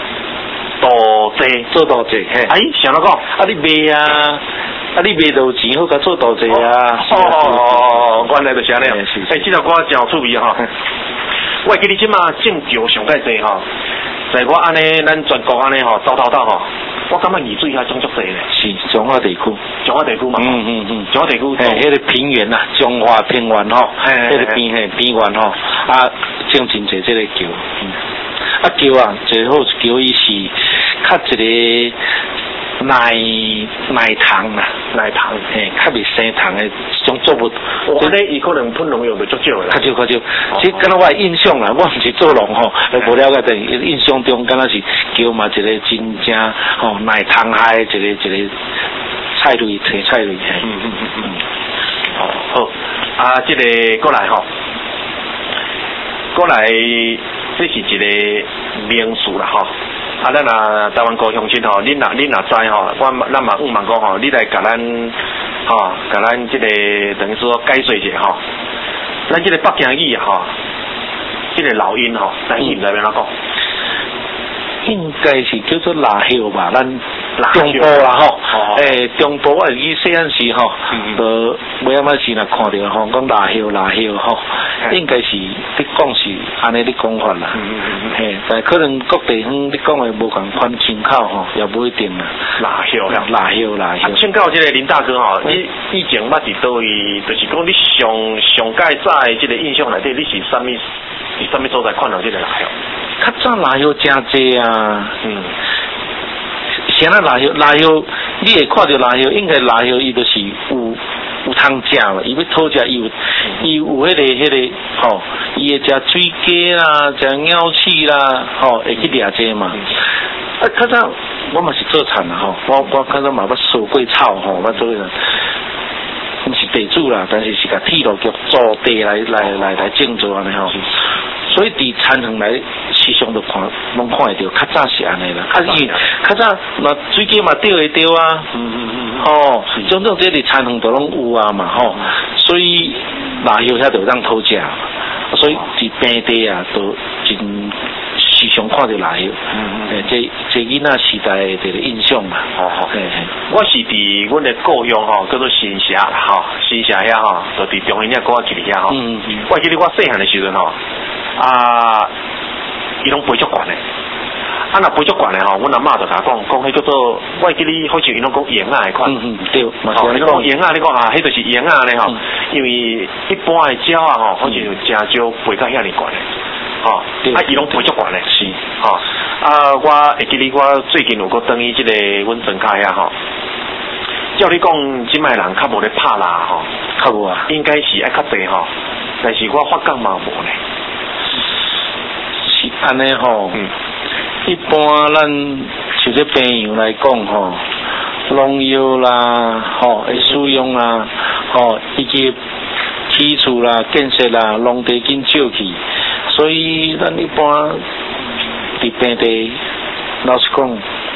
大济，想到讲你卖你卖就有钱好甲做大济原来就是安尼这条歌真有趣味我记得即马种桥上介济在我安尼咱全国安尼走我感觉雨水遐种足济咧， 是中华地区嘛，中华地区迄个平原啊，中华平原迄个边缘种真济这个桥桥最好桥伊是较一个奶糖啦，较袂生糖的种作物。 我咧伊可能喷农药就足少啦。 较少。即敢若我印象啦，我毋是做农无了解，但印象中敢若是叫嘛一个真正奶糖海一个菜类。 好这个过来这是一个名词啦咱台湾高乡亲恁若知咱嘛问讲你来甲咱这个等于说解说一下咱这个北京语这个老音咱语唔知要怎讲， 应该是叫做辣椒吧，咱中部啦中部我记细汉时就每仔时若看到讲辣椒应该是你讲是安尼你讲法啦但可能各地方你讲的无同款参考也不一定啦。 辣椒请教这个林大哥你以前捌伫倒位，就是讲你上介早的这个印象内底，你是啥物所在看到这个辣椒？ 较早辣椒真济现在辣椒你会看到辣椒，应该辣椒伊就是有通食嘛，伊要讨食伊有迄个伊会食水鸡啦，食鸟翅啦会去掠这嘛较早我嘛是做田啦吼，我较早嘛捌收过草吼，捌做个，毋是地主啦，但是是甲铁路局租地来种作安尼吼。所以伫田园来时常都拢看会到，较早是安尼啦。较早那水鸡嘛钓会到啊，吼，种种这伫田园都拢有啊嘛吼，所以辣椒遐就当讨食，所以伫平地啊都真时常看到辣椒。这囡仔时代的这个印象嘛。 我是伫阮的故乡吼，叫做新社啦吼，新社遐吼，就伫中原遐古仔墘遐吼。我记得我细汉的时阵吼。伊拢飞足悬的，若飞足悬的吼，阮阿嬷就甲讲，迄叫做，我记得好像伊拢讲鹰仔的款， 对， 吼，你讲鹰仔，你讲迄就是鹰仔咧吼，因为一般的鸟啊吼，好像有真少飞到遐尼悬的，吼，伊拢飞足悬的，是，吼，我会记得我最近有个等于即个阮庄卡遐吼，照你讲，即摆人较无咧拍啦吼， 较无啊， 应该是爱较济吼。但是我发觉嘛无呢， 是安尼吼。一般咱像这朋友来讲吼，农药啦，吼会使用啦，吼以及基础啦、建设啦，农地紧少去，所以咱一般伫平地，老实讲，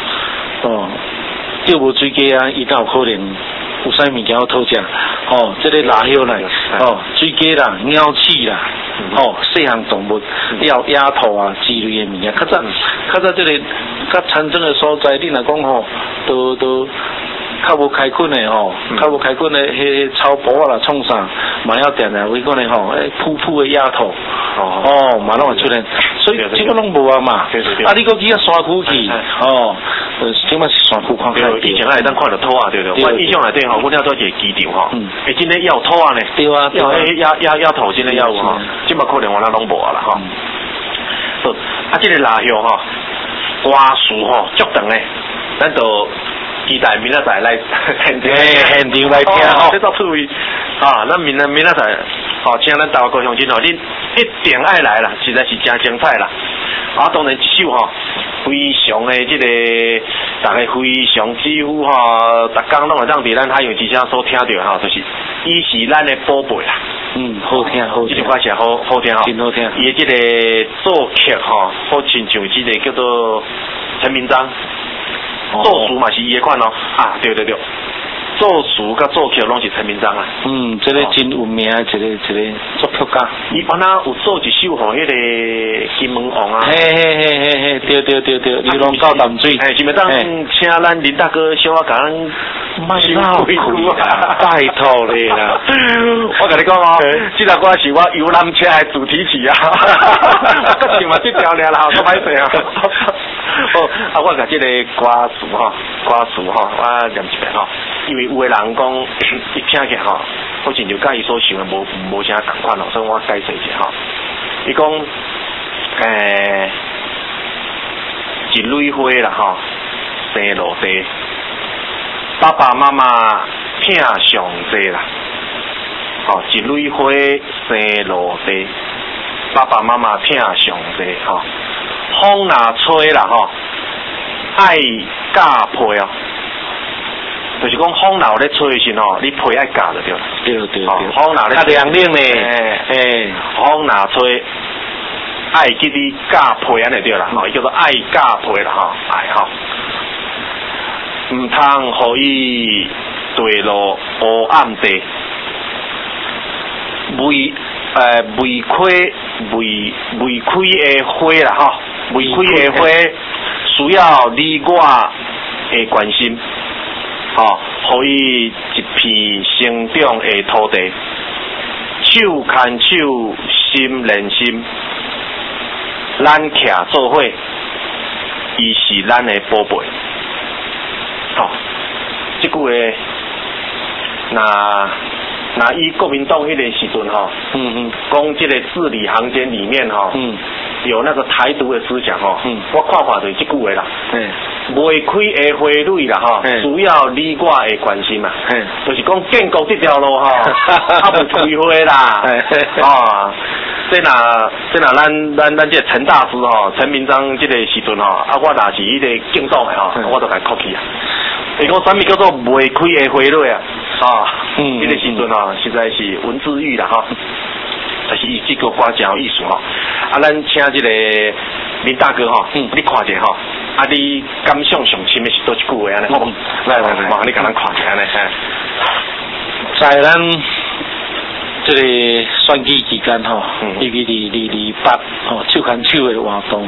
钓无水鸡啊，伊才有可能。有啥物件好讨食？这个辣椒啦，水鸡啦、鸟鼠啦，细项动物，鸭头啊之类的物件。较早这个较田庄的所在，你若讲都较无开垦的较无开垦的迄草坡啦、创啥，嘛要定定为讲的噗噗的鸭头，嘛拢会出现。所以这个拢无啊嘛。你搁去山区去，即摆是山区看开。 以前会当看到土啊，对不对？我印象内底阮遐做一个机场真的要有土啊呢。 对啊， 要土真的要有吼，即摆可能我那拢无啊啦吼。这个辣椒花树足长诶，咱就期待明仔载来现场来听这到趣味咱明仔载请咱台湾高雄真恁一定爱来啦，实在是真精彩啦。当然一首非常的这个大家非常几乎逐工拢会当伫咱海洋之声所听到就是伊是咱的宝贝啦。 好听好听， 这首歌是好听真好听。 伊的这个作曲好亲像这个叫做陈明章，作词嘛是伊的款对。作词甲作曲拢是陈明章啊。 这个真有名的一个作曲家。 伊安那有做一首迄个金门王啊。 嘿，对，你拢到淡水。 是咪当请咱林大哥小甲咱卖闹开啦，拜托你啦。 我甲你讲这首歌是我游览车的主题曲啊。我唱嘛这条尔啦，都歹势啊。我甲这个歌词我念一遍因为有的人讲一听起好像就甲伊所想的无啥共款所以我解释一下伊讲一蕊花啦生落地，爸爸妈妈疼上济啦，一蕊花生落地，爸爸妈妈疼上济风若吹啦爱加被就是讲风流咧吹时你被爱加就对啦。对。风流咧较凉冷咧， 风若吹爱记你加被安尼对啦，伊叫做爱加被啦爱毋通互伊坠落黑暗地，未开的花啦未开的花需要你我的关心。互伊一片生长的土地，手牵手，心连心，咱徛做伙，伊是咱的宝贝。这句话，那以国民党迄个时阵讲这个字里行间里面有那个台独的思想我看法就是这句话啦。未开的花蕊啦需要你我的关心嘛。就是讲建国这条路无开花啦。 这咱这个陈大师陈明章这个时阵啊，我若是迄个敬党的我都该哭去啊。伊讲啥物叫做未开的花蕊啊？迄个时阵实在是文字狱啦但是伊这个歌真有意思咱请这个林大哥你看一下你感想上深的是多一句话安尼？来，你甲咱看一下安尼在咱这个选举期间228手牵手的活动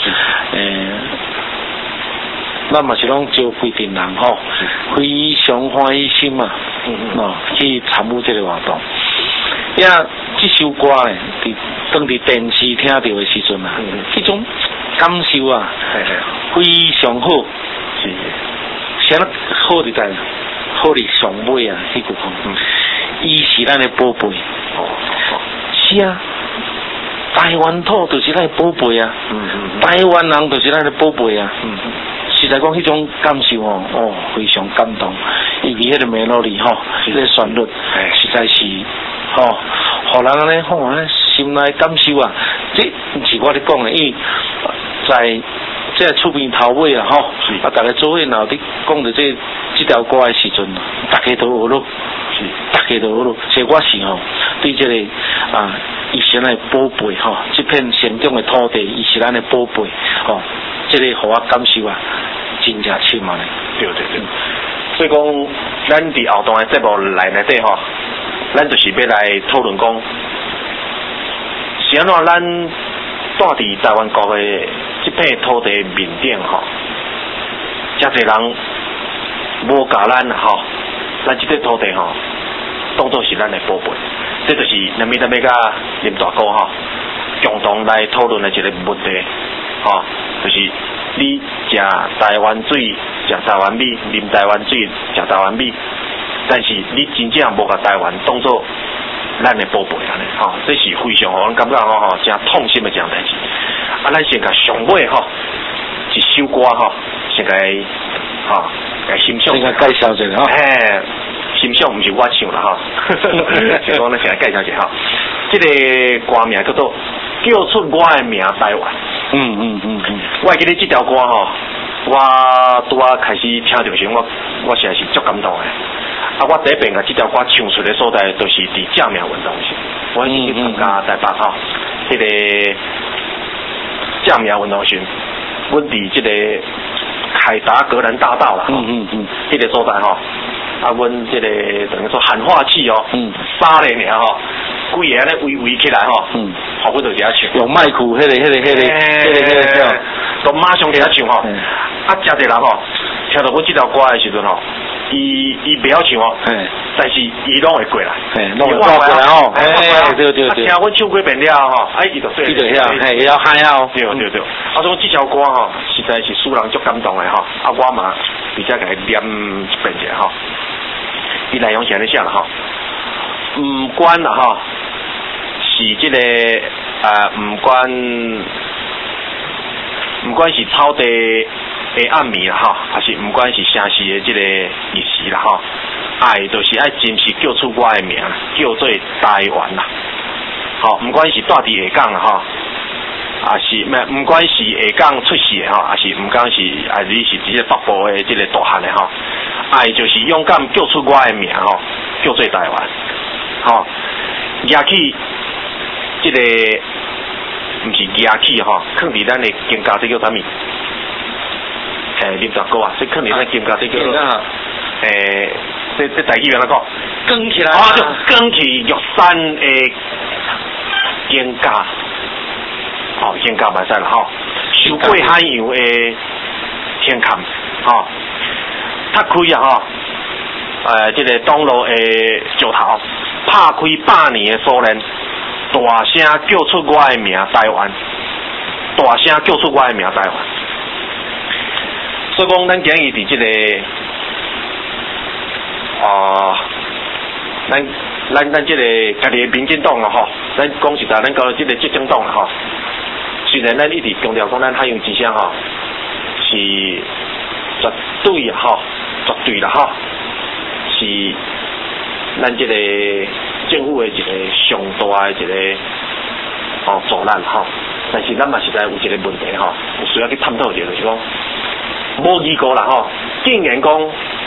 咱嘛是拢招规定人非常欢喜心嘛去参与这个活动。这首歌呢，当伫电视听到的时阵迄种感受非常好，啥好伫在好伫上尾迄句伊是咱的宝贝是台湾土就是咱的宝贝台湾人就是咱的宝贝实在讲迄种感受非常感动，因为迄个melody迄个旋律实在是互人安尼心内感受这不是我咧讲的，因为在这厝边头尾大家做伙然后你讲到这条歌的时阵，大家都学咯，所以我是对这个伊是咱的宝贝这片生长的土地，伊是咱的宝贝这个互我感受真正深啊！ 对，所以讲咱伫后段的节目内底咱就是要来讨论讲，是安怎咱住伫台湾国的这片土地面顶遮侪人无甲咱咱这块土地当作是咱的宝贝，这就是咱要甲林大哥共同来讨论的一个问题就是你食台湾水、食台湾米、啉台湾水、食台湾米，但是你真正无甲台湾当作咱的宝贝安尼这是非常我感觉真痛心的一件代志。咱先甲上尾一首歌先甲欣赏， 先甲介绍一下欣赏不是我唱啦是讲咱先来介绍一下这个歌名叫做《叫出我的名台湾》。我会记得这条歌我拄开始听到时我实在是足感动的。我第一遍这条歌唱出的所在，就是伫正名运动时，我去参加台北迄个正名运动时，阮伫这个凯达格兰大道啦迄个所在阮这个等于说喊话器3个尔规个安尼围起来互阮就伫遐唱， 用麦克迄个都马上伫遐唱真侪人听到阮这条歌的时阵伊袂晓唱但是伊拢会过来， 拢会过来对， 听阮唱几遍了伊就对， 伊就遐会晓嗨对，所以这条歌实在是使人足感动的我嘛比较甲伊念一遍者伊内容是安尼写啦不管啦是这个不管是草地的暗暝啦还是不管是城市的这个意思啦爱就是爱真实叫出我的名，叫做台湾啦不管是住伫下港啦是不管是下港出世的还是不管是你是这个北部的这个大汉的爱就是勇敢叫出我的名叫做台湾举起这个不是举起放伫咱的金家，这叫啥物？林大哥这放伫咱金家，这叫这台语安怎讲？ 卷起来就卷起玉山的金家，金家袂使啦收过海洋的天坎拆开这个东路的石头，拍开100年的锁链，大声叫出我的名台湾，大声叫出我的名台湾。所以讲，咱今日伫这个咱这个家己的民进党啦咱讲实在，咱到这个执政党啦虽然咱一直强调讲咱海洋之声是绝对啦是咱这个政府的一个上大的一个阻拦吼。但是咱嘛实在有一个问题吼，有需要去探讨一下，就是讲无义务啦吼，竟然讲，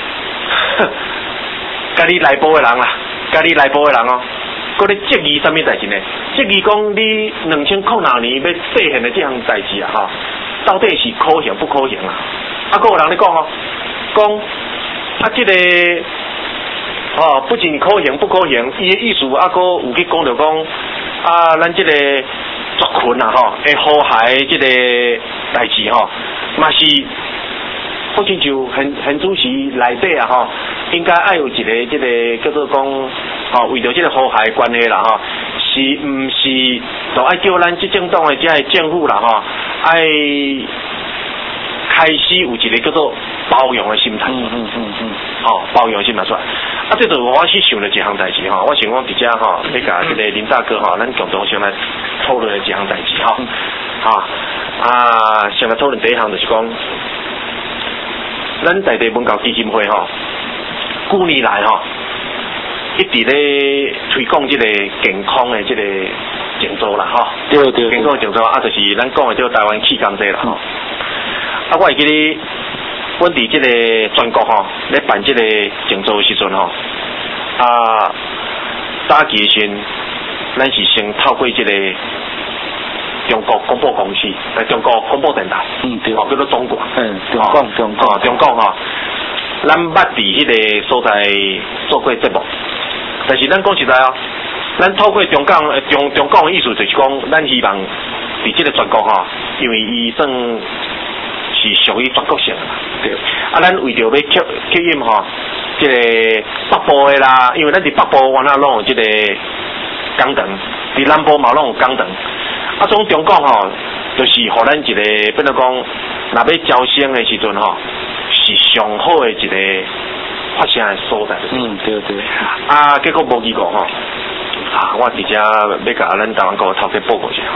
家己内部的人啦，家己内部的人哦，佮咧质疑什么代志呢？质疑讲你2006年要实现的这项代志啊吼，到底是可行不可行啊？啊，佮有人咧讲哦，讲啊这个。不仅可行不可行，伊的意思啊，佮有去讲到讲啊，咱这个族群啊，会和谐这个代志嘛是，好像就很主席内底啊，应该爱有一个这个叫做讲，为着这个和谐关系啦，是毋是就爱叫咱执政党的这政府啦，爱开始有一个叫做包容的心态，包容的心态出来。啊，这就我去想了一项代志我想讲伫遮要甲这个林大哥咱共同先来讨论一项代志先来讨论第一项就是讲，咱在地文教基金会久年来一直咧推广这个健康的这个静坐啦对， 健康的静坐就是咱讲的这个台湾气功这啦我会记得，阮伫即个全国咧办即个静坐的时阵早期的时，咱是先透过即个中国广播公司，中国广播电台，对，叫做中广，中广咱捌伫迄个所在做过节目，但是咱讲实在咱透过中广的意思就是讲，咱希望伫即个全国因为伊算。是属于全国性的嘛，对。咱为着要吸引这个北部的啦，因为咱伫北部原来拢有这个工程，伫南部嘛拢有工程。种中广就是互咱一个，比如讲，若要招生的时阵是上好的一个发声的所在。 对。 结果无结果我直接要甲咱台湾国头家报告一下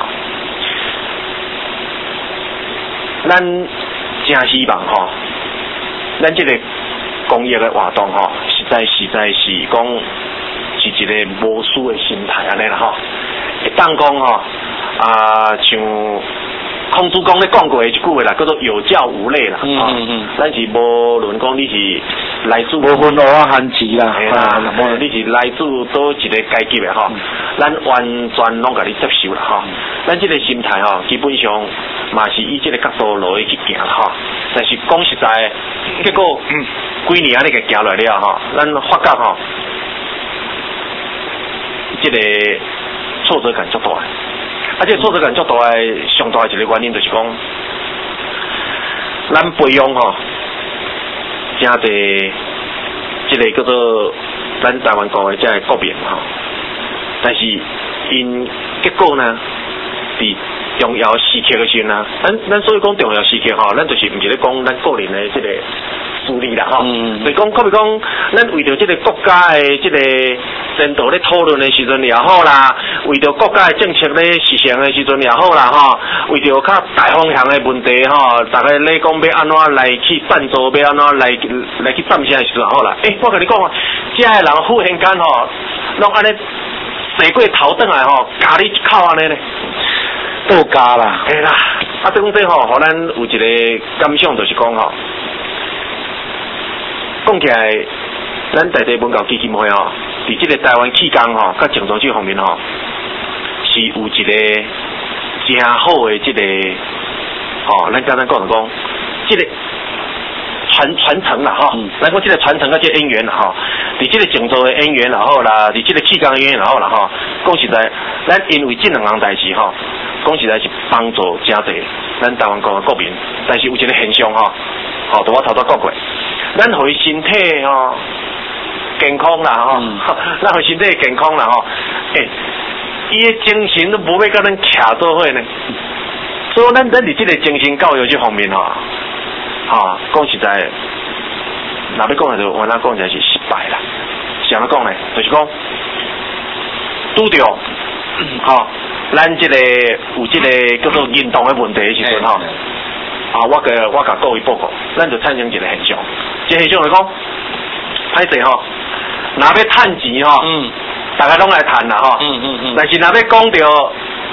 咱真希望咱这个公益的活动实在是讲是一个无私的心态安尼啦会当讲像孔子讲咧讲过的一句话啦，叫做有教无类啦咱是无论讲你是来自无分黑暗汉字啦， 无论你是来自倒一个阶级的咱完全拢甲你接受啦咱这个心态基本上嘛是以这个角度落去行但是讲实在结果几年安尼个行来了咱发觉这个挫折感足大这个挫折感足大上大的一个原因就是讲咱培养真侪这个叫做咱台湾国的这个国民但是因结果呢伫重要时刻的时候呢，咱所以讲重要时刻咱就是唔是咧讲咱个人的这个私利啦就是讲，可比讲，咱为着这个国家的这个前途咧讨论的时阵也好啦，为着国家的政策咧实行的时阵也好啦为着较大方向的问题大家咧讲要安怎来去赞助，要安怎来去赞声的时阵也好啦。我跟你讲这个人忽然间拢安尼洗过头转来加你靠安尼咧。 都加啦， 嘿啦，这讲这互咱有一个感想，就是讲讲起来，咱在地文教基金会伫这个台湾气功甲静坐这方面是有一个真好的这个咱刚才讲这个传承啦咱讲这个传承这个因缘啦伫这个静坐的因缘也好啦，伫这个气功的因缘也好啦讲实在，咱因为这两项代志讲实在是帮助真侪咱台湾国的国民，但是有一个现象就我头拄讲过，咱互伊身体健康啦咱互身体健康啦伊的精神都无要甲咱徛做伙呢，所以咱伫这个精神教育这方面讲实在，若要讲就原来讲起来是失败啦。是安怎讲呢？就是讲拄着咱这个有这个叫做认同的问题的时阵我甲各位报告，咱就产生一个现象。这现象来讲，歹势若要趁钱大家拢来谈啦但是若要讲着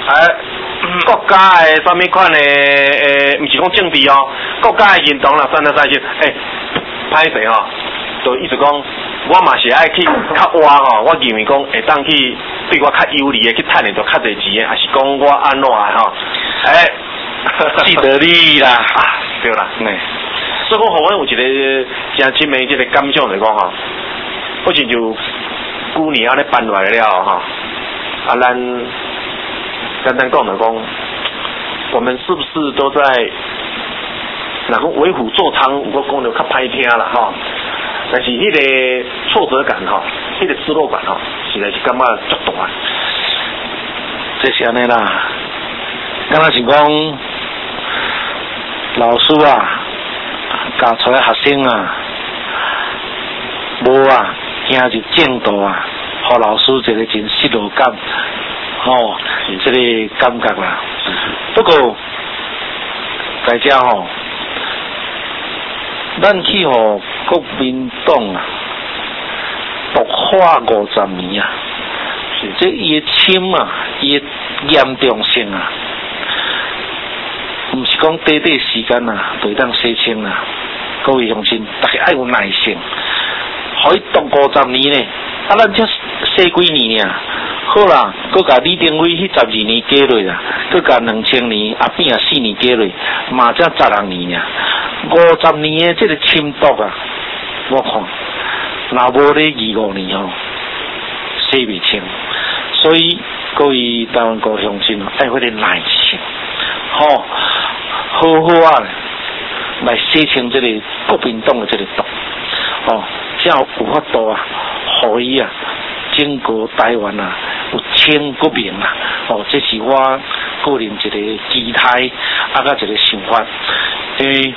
国家的什么款的唔是讲政治哦，国家的运动啦，三大赛事，歹势吼，就意思讲，我嘛是爱去较活吼，我认为讲会当去对我较有利的去赚得到较侪钱的，还是讲我安怎的吼？ 记得你啦， 对啦，所以讲，互我有一个真深的这个感想就是讲吼，好像就旧年咧办落来了吼，咱简单讲就讲，我们是不是都在哪个为虎作伥？我讲就较歹听啦吼，但是迄个挫折感吼，迄个失落感吼，实在是感觉足大。 这是安尼啦，敢若是讲老师啊，教出来学生啊，无啊，行入正道啊，互老师一个真失落感。这个感觉啦。不过，在这咱去国民党啊，毒化50年啊，这伊的深啊，伊的严重性啊，唔是讲短短时间啊，就当洗清啦。各位乡亲，大家爱有耐性，可以毒50年呢，咱才洗几年啊。好啦，佮甲李登辉迄12年加落啦，佮甲2000年阿扁啊4年加落，嘛才12年呀。50年的这个深毒啊，我看，若无咧25年洗袂清。所以各位台湾高乡亲爱迄个耐性，好啊来洗清这个国民党的这个毒，才有法度啊，互伊啊。整个台湾啊，有清国民啊，这是我个人一个期待，甲一个想法。因为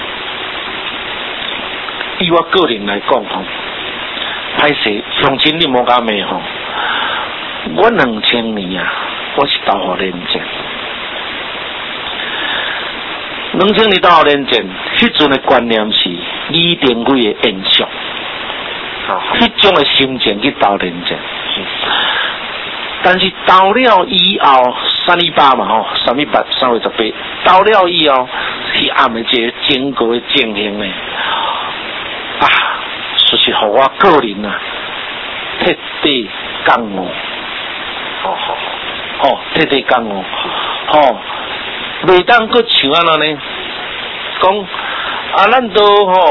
以我个人来讲歹势乡亲你莫甲骂我2000年啊，我是投互连战。2000年投互连战，迄阵的观念是李登辉的延续。迄种的心情去投连战，但是投了以后，328嘛318 3月18，投了以后，迄暗的这个整个的情形呢，就是互我个人啊，彻底感悟，彻底感悟，袂当搁像安怎呢？讲咱都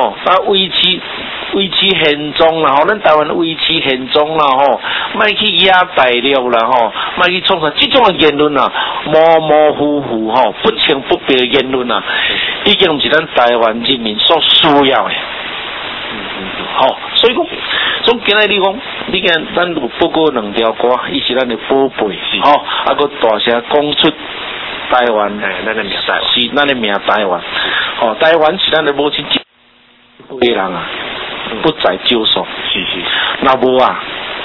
维持现状啦，咱台湾维持现状啦，莫去压大陆啦，莫去创啥，这种的言论啊，模模糊糊不清不白的言论啊，已经唔是咱台湾人民所需要的。所以讲，总今日你讲，你看咱有报过2条歌，伊是咱的宝贝，搁大声讲出台湾，咱的名台湾是咱的名台湾，台湾是咱的母亲节，的人啊。不再救赎，那无啊，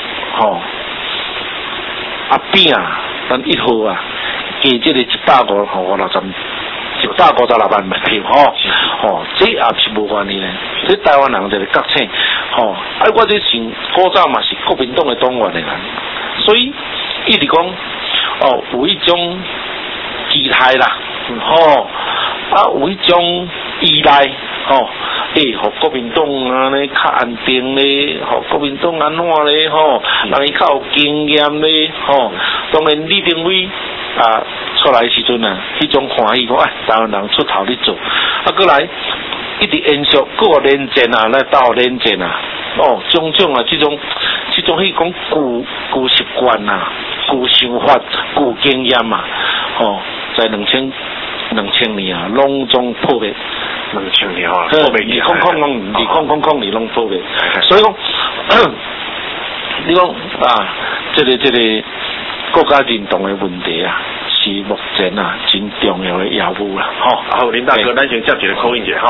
阿扁啊，咱1号啊，加这个156万票，这也是无关系呢。这台湾人就是觉醒，我这是古早嘛是国民党的党员的人，所以一直讲，有一种期待啦，有一种依赖，互国民党安尼较安定咧，互国民党安怎咧，人伊较有经验咧，当然李登辉出来的时阵啊，迄种欢喜讲，台湾人出头咧做，过来一直延续，搁有连战啊，来斗连战啊，种种啊，这种迄讲旧习惯啊，旧想法、旧经验啊，在2000年啊，拢总破灭。2000年破灭，2000年拢破灭。所以讲，你讲这个国家认同的问题啊，是目前啊真重要的业务啦。 好，林大哥，咱先接一个口音者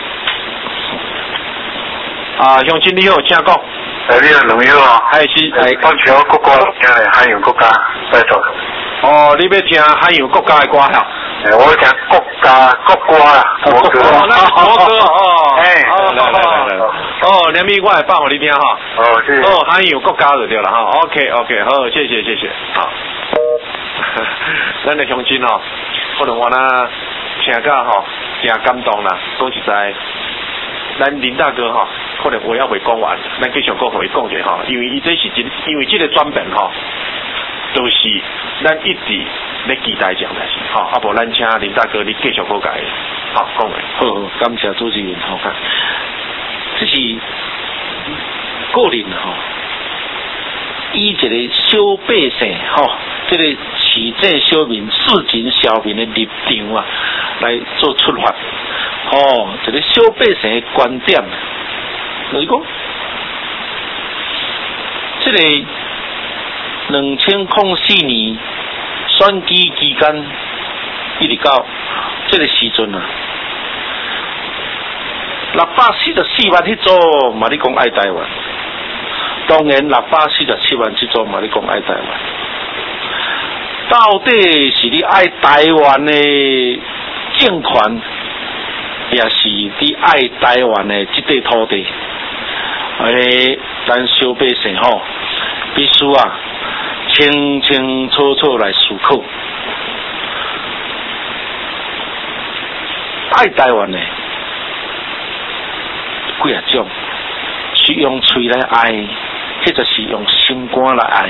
乡亲你好，请讲。 你好，两友啊， 还是讲像国歌听的海洋国家拜托。 你要听海洋国家的歌哈？ 我听国歌啊，国歌。 国歌梁咪我会放互你听哈。 谢谢。 海洋国家就对了哈。OK， 好，谢谢，好。 咱的乡亲吼，可能我那听到吼，真感动啦。讲实在，咱林大哥吼，可能话也未讲完，咱继续讲互伊讲者吼，因为伊这是因为这个转变吼，都是咱一直咧期待这样代志吼，啊无咱请林大哥你继续讲解，好讲诶。 好，感谢主持人吼，这是个人吼。以一个小百姓吼，这个市井小民、市井小民的立场啊，来做出发。哦，一个小百姓的观点，就是讲，这个2004年选举期间，一直到这个时阵啊，644万迄组嘛，你讲爱台湾。当然，647万这组嘛，你讲爱台湾，到底是你爱台湾的政权，也是你爱台湾的这块土地？咱小百姓吼，必须啊清清楚楚来思考，爱台湾的几啊种，是用嘴来爱。迄就是用心肝来爱，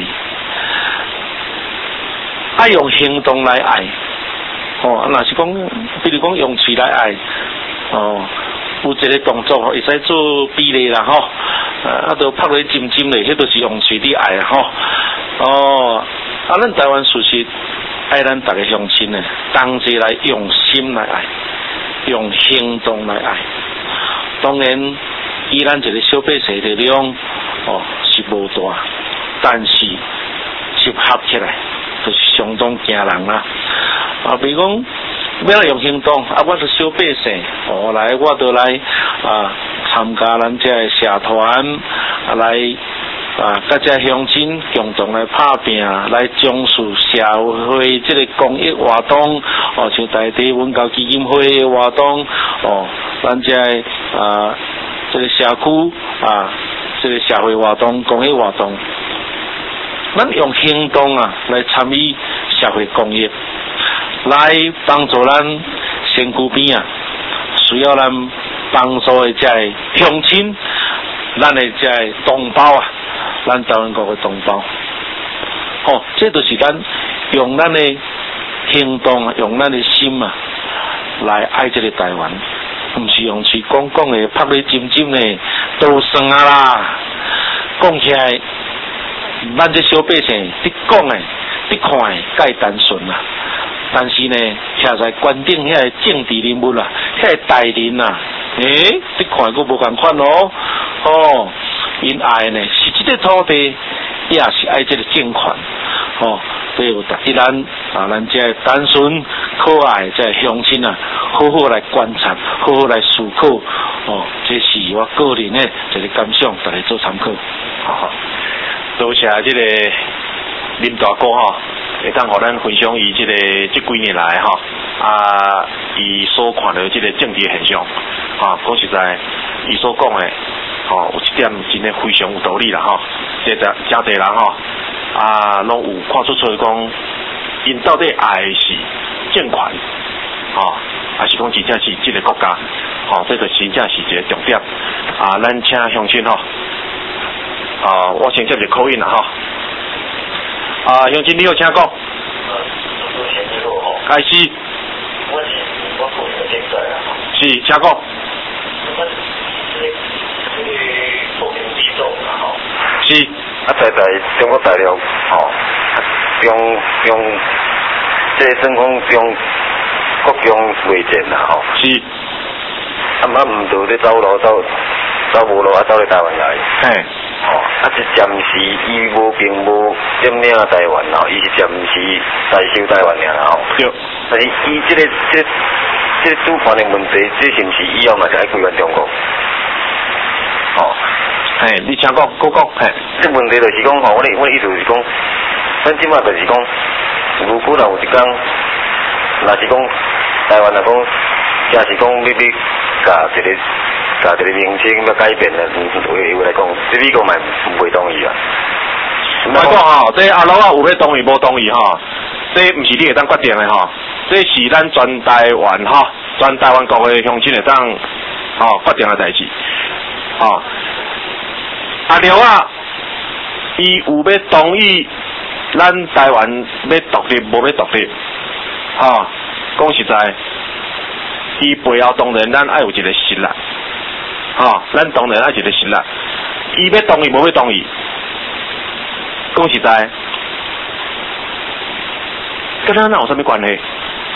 爱用行动来爱。哦，若是讲，比如讲用嘴来爱，哦，有一个动作吼，会使做比例啦吼，啊，都拍落尖尖咧，迄都是用嘴伫爱啊吼。哦，啊，咱台湾事实爱咱大家乡亲呢，同齐来用心来爱，用行动来爱。当然，以咱一个小百姓力量，哦。是无大，但是集合起来就是相当惊人啦。啊，比如讲，要来用行动，啊，我是小百姓，哦，来，我就来参加咱这个社团，来甲这乡亲共同来拍拼，来从事社会这个公益活动，哦，像在地文教基金会的活动，哦，咱这这个社区这个社会活动、公益活动，咱用行动来参与社会公益，来帮助咱身躯边需要咱帮助的这个乡亲，咱的这个同胞咱台湾国的同胞，哦，这就是咱用咱的行动用咱的心来爱这个台湾。唔是用嘴讲的，拍你尖尖的，都算啊啦。讲起来，咱这小百姓，你讲的、你看的，介单纯啦。但是呢，徛在官顶遐个政治人物遐个大人你看佫无共款咯。哦，因爱呢是这个土地，也是爱这个政权。哦，所以有值得咱这单纯可爱这乡亲好好来观察，好好来思考。哦，这是我个人的一个感想，大家做参考。 好，多谢这个林大哥会当互咱分享伊这几年来伊所看到这个政治现象讲实在，伊所讲的有一点真的非常有道理啦这真侪人拢有看出讲，因到底爱是政权还是讲真正是这个国家这个真正是一个重点咱请乡亲我先接一个口音啦乡亲你好，请讲。开始。是，请讲。是。 在中国大陆中这算讲中国中卫战啦是。 唔到咧走路走无路走嚟台湾来。 嘿。 是暂时伊并无占领台湾伊是暂时代收台湾尔对。 但是伊这个主权的问题，这是毋是以后嘛是爱归还中国？ 嘿，你请讲，我讲，嘿。 这问题就是讲我的意思就是讲，咱即马就是讲，如果有一天，若是讲台湾讲，假是讲你甲一个名称要改变了，对来讲，这美国嘛袂同意我讲这阿老有咧同意无同意这不是你会当决定的吼，这是咱全台湾吼，全台湾各个乡亲会当决定的代志。阿廖啊，伊有要同意咱台湾要独立，无要独立，讲实在，伊背后当然咱爱有一个实力，咱当然爱一个实力。伊要同意，无要同意，讲实在，跟咱有啥物关系？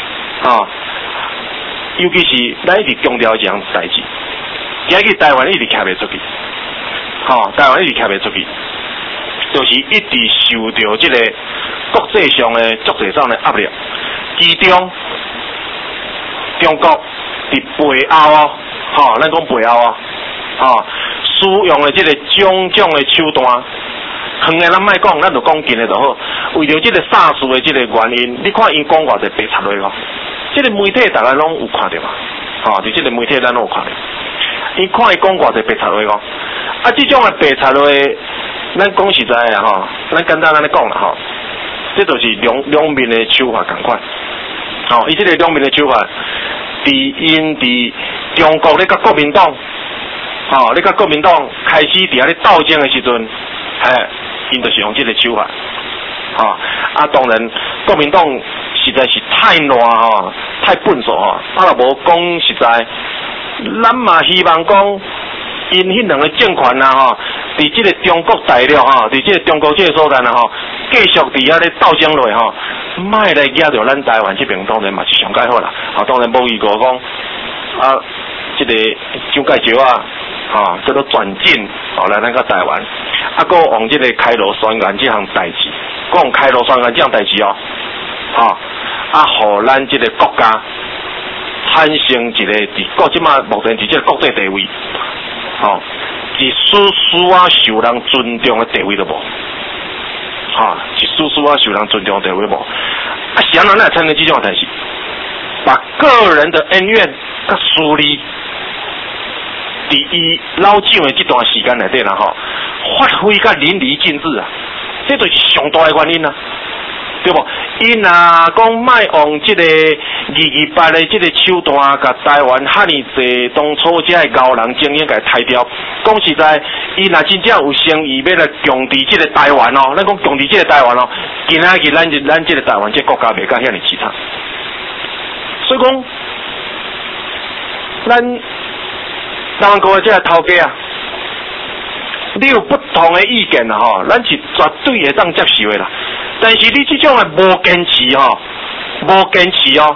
尤其是咱一直强调一样代志，今日台湾一直徛袂出去，台湾一直徛袂出去，就是一直受到这个国际上的足侪种的压力，其中中国伫背后咱讲背后使用的这个种种的手段，远的咱莫讲，咱就讲近的就好。为了这个SARS的这个原因，你看因讲偌济白插落这个媒体大家拢有看到嘛？伫这个媒体咱拢有看到。因看伊讲偌济白插落这种的白插落，咱讲实在的咱简单安尼讲啦这就是两面的手法同款。伊这个两面的手法，因中国咧甲国民党，咧甲国民党开始伫遐咧斗争的时阵，因就是用这个手法。当然国民党实在是太烂太笨拙若无讲实在，咱嘛希望讲因迄两个政权伫这个中国大陆伫这个中国这个所在继续伫遐咧斗争落莫来惹到咱台湾这边，当然嘛是上介好啦。当然无预告讲这个蒋介石叫做转进来咱个台湾，搁往这个开罗宣言这项代志，讲开罗宣言这项代志互咱这个国家产生一个伫国即马目前伫这个国际地位，一丝丝受人尊重的地位都无，一丝丝受人尊重的地位无。是安怎来产生这种代志？把个人的恩怨甲私利，伫伊老蒋的这段时间内底发挥甲淋漓尽致这就是上大的原因对不？因讲莫用这个228的这个手段，甲台湾遐尼济当初这个高人精英甲抬掉。讲实在，伊若真正有诚意要来强治这个台湾咱讲强治这个台湾今仔日咱这个台湾这个国家袂甲遐尼凄惨。所以讲，咱台湾国的这个头家你有不同的意见咱是绝对会当接受的啦。但是你这种的无坚持无坚持要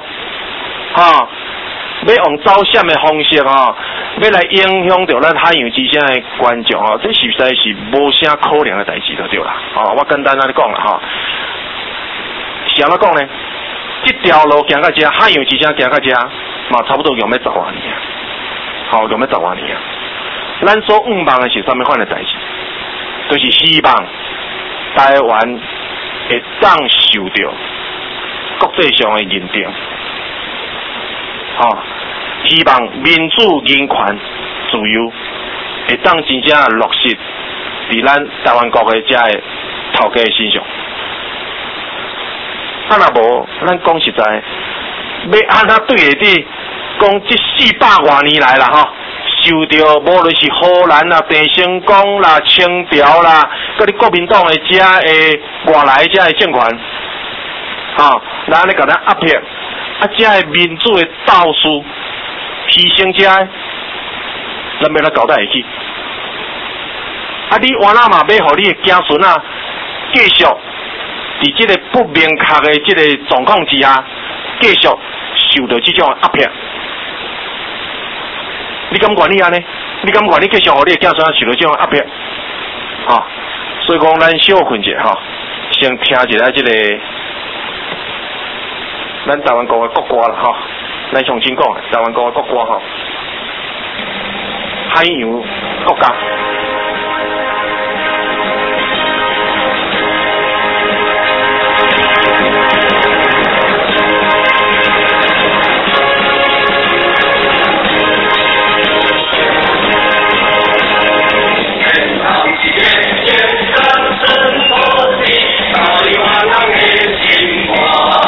用走闪的方式要来影响到咱海洋之声的观众这实在是无啥可能的代志就对啦。我简单安尼讲啦是安怎讲呢？这条路行到这，海洋之声行到这，嘛差不多用要10多年用要10多年咱所望的是什么款的代志？就是希望台湾会当受到国际上的认定，希望民主、人权、自由会当真正落实伫咱台湾国的这个头家的身上。若无，咱讲实在，要安怎对得起讲这400多年来啦受到无论是荷兰啦、郑成功啦、清朝啦，佮你国民党的这个外来这个政权，咱咧甲咱压迫，这个民主的斗士牺牲这个，咱要来交代下去。你原来嘛要互你的子孙继续伫这个不明确的这个状况之下，继续受到这种压迫。你敢愿意安尼？你敢愿意继续互你的子孙受到这种压迫？所以讲咱小困者先听一下这个咱台湾国的国歌啦咱上先讲台湾国的国歌海洋国家。 神佛的，大力万能的心花。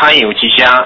样之声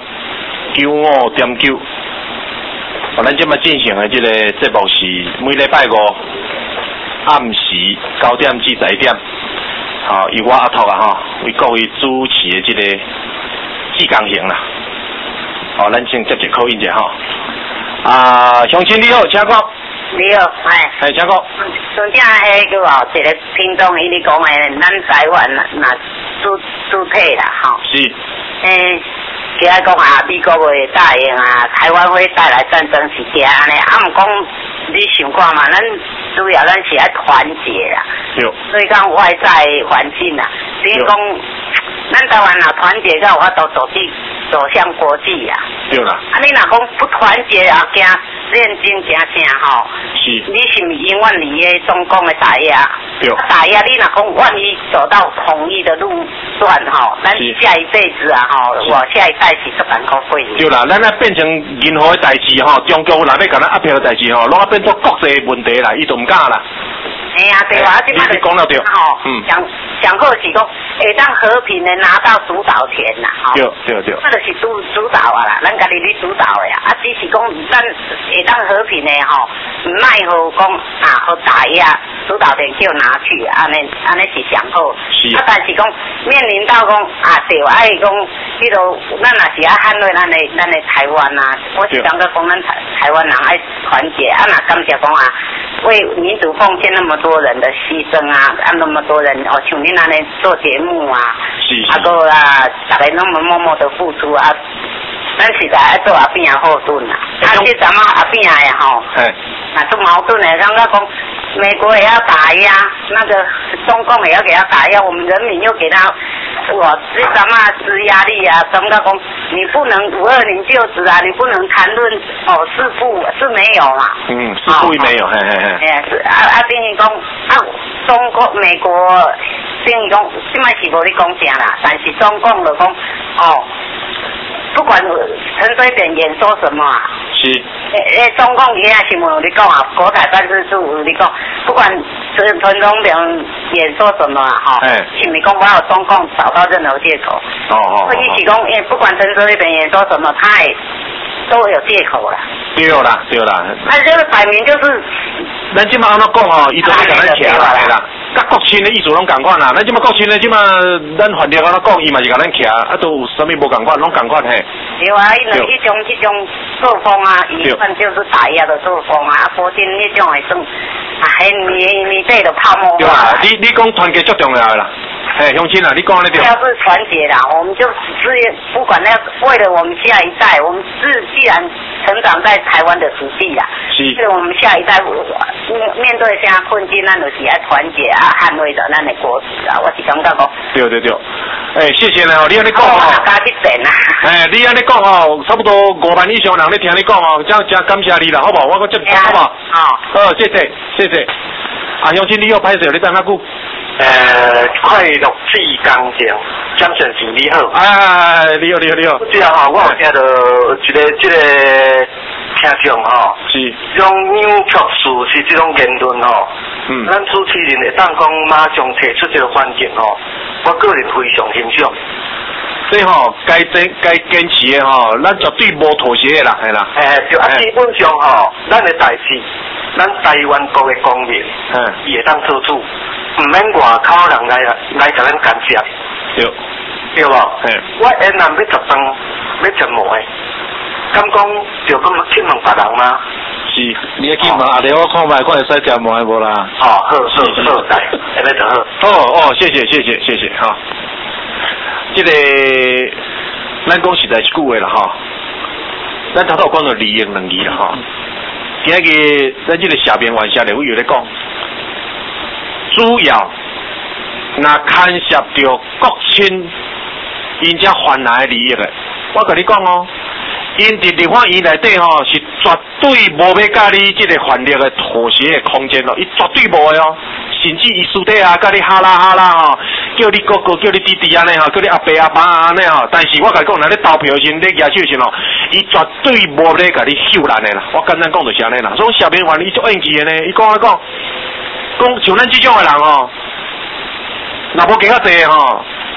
95.9。咱即摆进行的这个节目是每礼拜五暗时9点至11点，由我阿拓为各位主持的这个志工行啦。咱先接一口音者乡亲你好，请讲。 你好， 请讲。 真正迄个一个听众伊咧讲的，咱台湾那主体啦， 是。 其他讲美国会答应台湾会带来战争是假安尼，毋讲你想看嘛，咱主要咱是爱团结啦。 对。 所以讲外在环境啦，等于讲，咱台湾团结到有法度走向国际啦。 对啦。 你若讲不团结也惊战争真是。 你是毋是永远离个中共的打压？ 对。 打压你若讲万一走到统一的路段咱下一辈子我下一代是足难过过。 对啦，咱变成任何的代志中共若要甲咱压迫的代志拢变做国际问题啦，伊就唔敢啦。 对啊， 你讲了对。 讲好是讲会当和平的拿到主导权啦， 对。那就是主导啦，咱家己咧主导的啊，只是讲咱会当和平的唔奈何讲好打压，主导权叫拿去，安尼是上好。 是。 但是讲面临到讲对，爱讲迄落，咱若是爱捍卫咱的台湾我是感觉讲咱台湾人爱团结若感谢讲为民主奉献那么多人的牺牲那么多人像恁安尼做节目是。 个大家那么默默的付出咱实在爱做阿扁后盾这阵阿扁做矛盾的，刚刚讲美国也要打压，那个中共也要给他打压，我们人民又给他这施压力怎么讲？你不能520就职你不能谈论是不是没有嘛？ 是不没有，是等于讲中国美国等于讲现在是无咧讲啥啦，但是中共就讲不管陈水扁演说什么是。 中共今仔新闻有咧讲国台办事处有咧讲，不管陈水扁演说什么是咪讲我有中共找到任何借口？意是讲，不管陈水扁演说什么，他也都有借口啦。 对啦。 这个摆明就是， 咱即马安怎讲伊都要甲咱徛啦，啦。甲国亲的意思拢共款啦，咱即马国亲的即马咱反正安怎讲，伊嘛是甲咱徛，都有啥物无共款，拢共款嘿。 对迄种作风伊算就是打压的作风国军迄种的算，你这个泡沫。 对啦，你讲团结最重要的啦。乡亲你讲得对。 要是团结啦，我们就是不管为了我们下一代，我们既然成长在台湾的土地啦，是我们下一代面对现在困境，咱就是爱团结捍卫着咱的国耻我是感觉讲。 对。谢谢你你安尼讲加去整你安尼讲差不多5万以上人咧听你讲真感谢你啦，好不好？我接好不好？谢谢。乡亲你好，歹势，你等下久。 快乐志工行，江先生你好。 你好。 这我有听到一个听众是。 这种扭曲事实这种言论咱主持人会当讲马上提出这个反应我个人非常欣赏。 所以该坚持的咱绝对无妥协的啦，系啦。 就基本上咱的代志，咱台湾国的公民，伊会当做主，唔免外口人来甲咱干涉。对无？我下南要食饭，要食糜，敢讲就咁去问别人吗？ 是，你去问阿弟，我看卖，看会使食糜无啦？ 好，来，下面就好。谢谢这个咱讲实在一句话啦咱头讲到利益两字啦今日咱这个下边晚下来会有咧讲，主要那牵涉到国亲因遮还来的利益的，我跟你讲因伫立法院内底是绝对无要甲你这个权力的妥协的空间伊绝对无的甚至伊私底下甲你哈啦叫你哥哥叫你弟弟安尼叫你阿伯阿妈安尼但是我甲你讲，若咧投票时咧举手时伊绝对无咧甲你秀咱的啦。我简单讲就是安尼啦。所以下面话伊足演技的呢，伊讲像咱这种的人若无加较济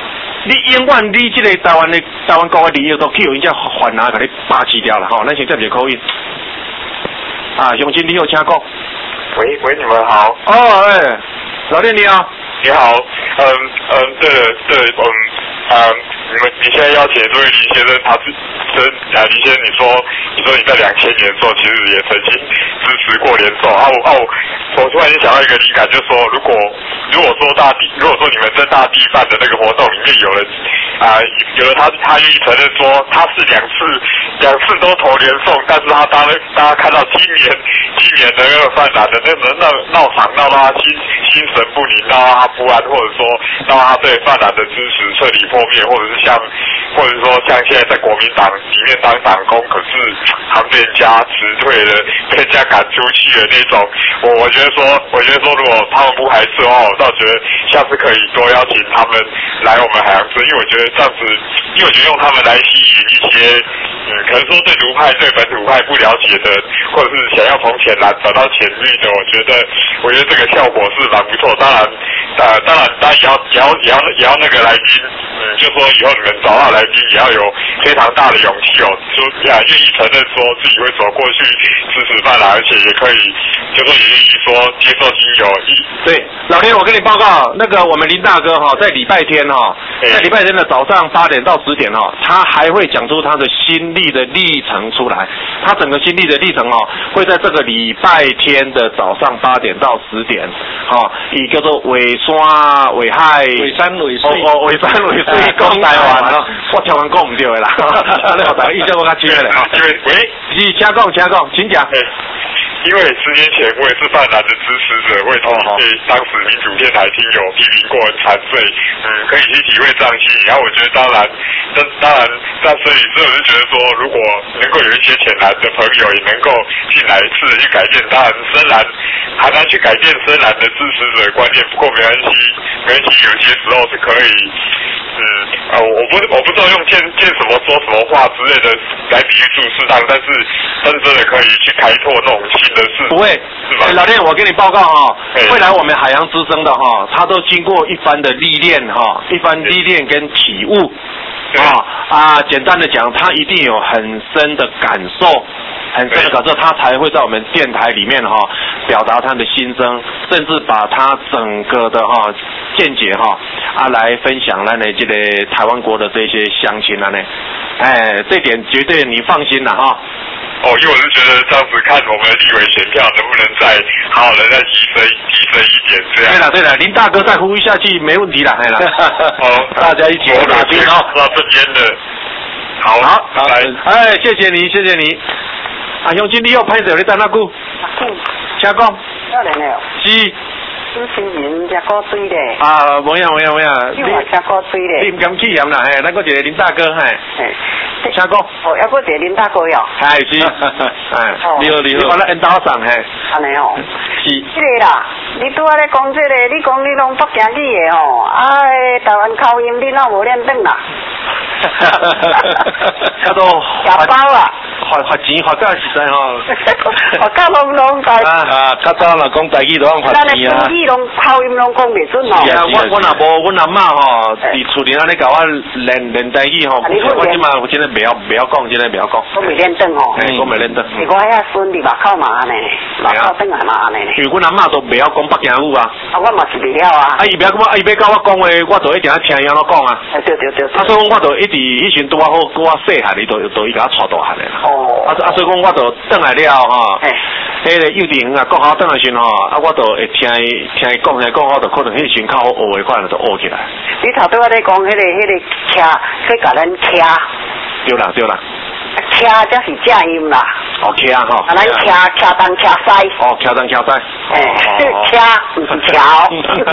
你永远你这个台湾国的利益都去有人家反拿给你霸气掉了哈。咱先接一个口音。啊，乡亲你好，请讲。 喂，你们好。 哦，哎，老弟你好。 你好，对了，你现在邀请这位林先生，林先生，你说你在2000年的时候，其实也曾经支持过联手我突然间想到一个灵感，就是说，如果说你们在大地办的那个活动里面有人他愿意承认说他是两次都投联送，但是大家看到今年的那个泛蓝的那闹场闹到他心神不宁，闹到他不安，或者说闹到他对泛蓝的支持彻底破灭，或者说像现在在国民党里面当党工，可是他们被人家辞退了，被人家赶出去了那种。我觉得说如果他们不排斥的话，我倒觉得下次可以多邀请他们来我们海洋村，因为我觉得这样子，因为我觉得用他们来吸引一些可能说对独派对本土派不了解的，或者是想要从浅蓝找到浅绿的，我觉得这个效果是蛮不错。当然也要那个来宾，就说以后你们找到来宾也要有非常大的勇气哦，说愿意承认说自己会走过去支持泛蓝，而且也可以就说也愿意说接受亲友。 对，老天，我跟你报告，那个我们林大哥在礼拜天在礼拜天的早上8点到10点他还会讲出他的心力的历程出来。他整个心力的历程会在这个礼拜天的早上8点到10点以叫做尾山尾海尾山尾水讲台湾我听完讲唔对的啦，你学大家意思我较清的因为是请讲，请讲。 因为10年前我也是泛蓝的支持者，我也曾经被当时民主电台听友批评过很惨，所以可以去体会这样心理。然后我觉得当然，在所以我就觉得说，如果能够有一些浅蓝的朋友也能够进来试着去改变，当然深蓝还难去改变深蓝的支持者的观念，不过没关系，有些时候是可以。我不知道用见什么说什么话之类的来比喻出适当，但是真的可以去开拓那种新的事。 不会，老弟，我跟你报告未来我们海洋之声的他都经过一番的历练跟体悟简单的讲，他一定有很深的感受。他才会在我们电台里面表达他的心声，甚至把他整个的见解来分享咱的这个台湾国的这些乡亲呢，这点绝对你放心啦因为我是觉得这样子看我们的立委选票能不能再好好的再提升一点这样。 对了，林大哥再呼吁下去没问题啦，大家一起打拼到这边的。好， 来，谢谢你。乡亲，你要拍摄你等哪久？请讲。 少年了。 是。 主持人食过水咧。 冇呀。 你话食过水咧。 你唔敢气嫌啦，咱个一个林大哥，请讲。 还个一个林大哥哟。 是。你好，我来引导上安尼是。这个啦，你拄仔咧讲这个，你讲你拢北京语的台湾口音你哪无练转啦？ 叫做假包啦。 发钱发假实在发假拢在。 较早啦讲台语都用发钱啊。 咱的拢口音拢讲袂准是啊，我若无阮阿嬷伫厝里安尼甲我练台语我即马真诶袂晓讲，真诶袂晓讲。 我袂练转我袂练转。 我遐孙伫目口嘛安尼，目口转来嘛安尼。 因为阮阿嬷都袂晓讲北京语啊。 我嘛是袂晓啊。 伊要甲我讲话，我就一定要听伊安怎讲啊。 对。 所以讲我就一直迄时拄好拄我细汉，伊就伊甲我带大汉诶啦。所以讲我就转来了迄个幼稚园国校转来时我就会听伊讲，我就可能迄时较好学的款就学起来。 你头拄仔咧讲迄个车，去甲咱车。 对啦。 车才是正音啦。 车咱车东车西。 车东车西。 车不是桥。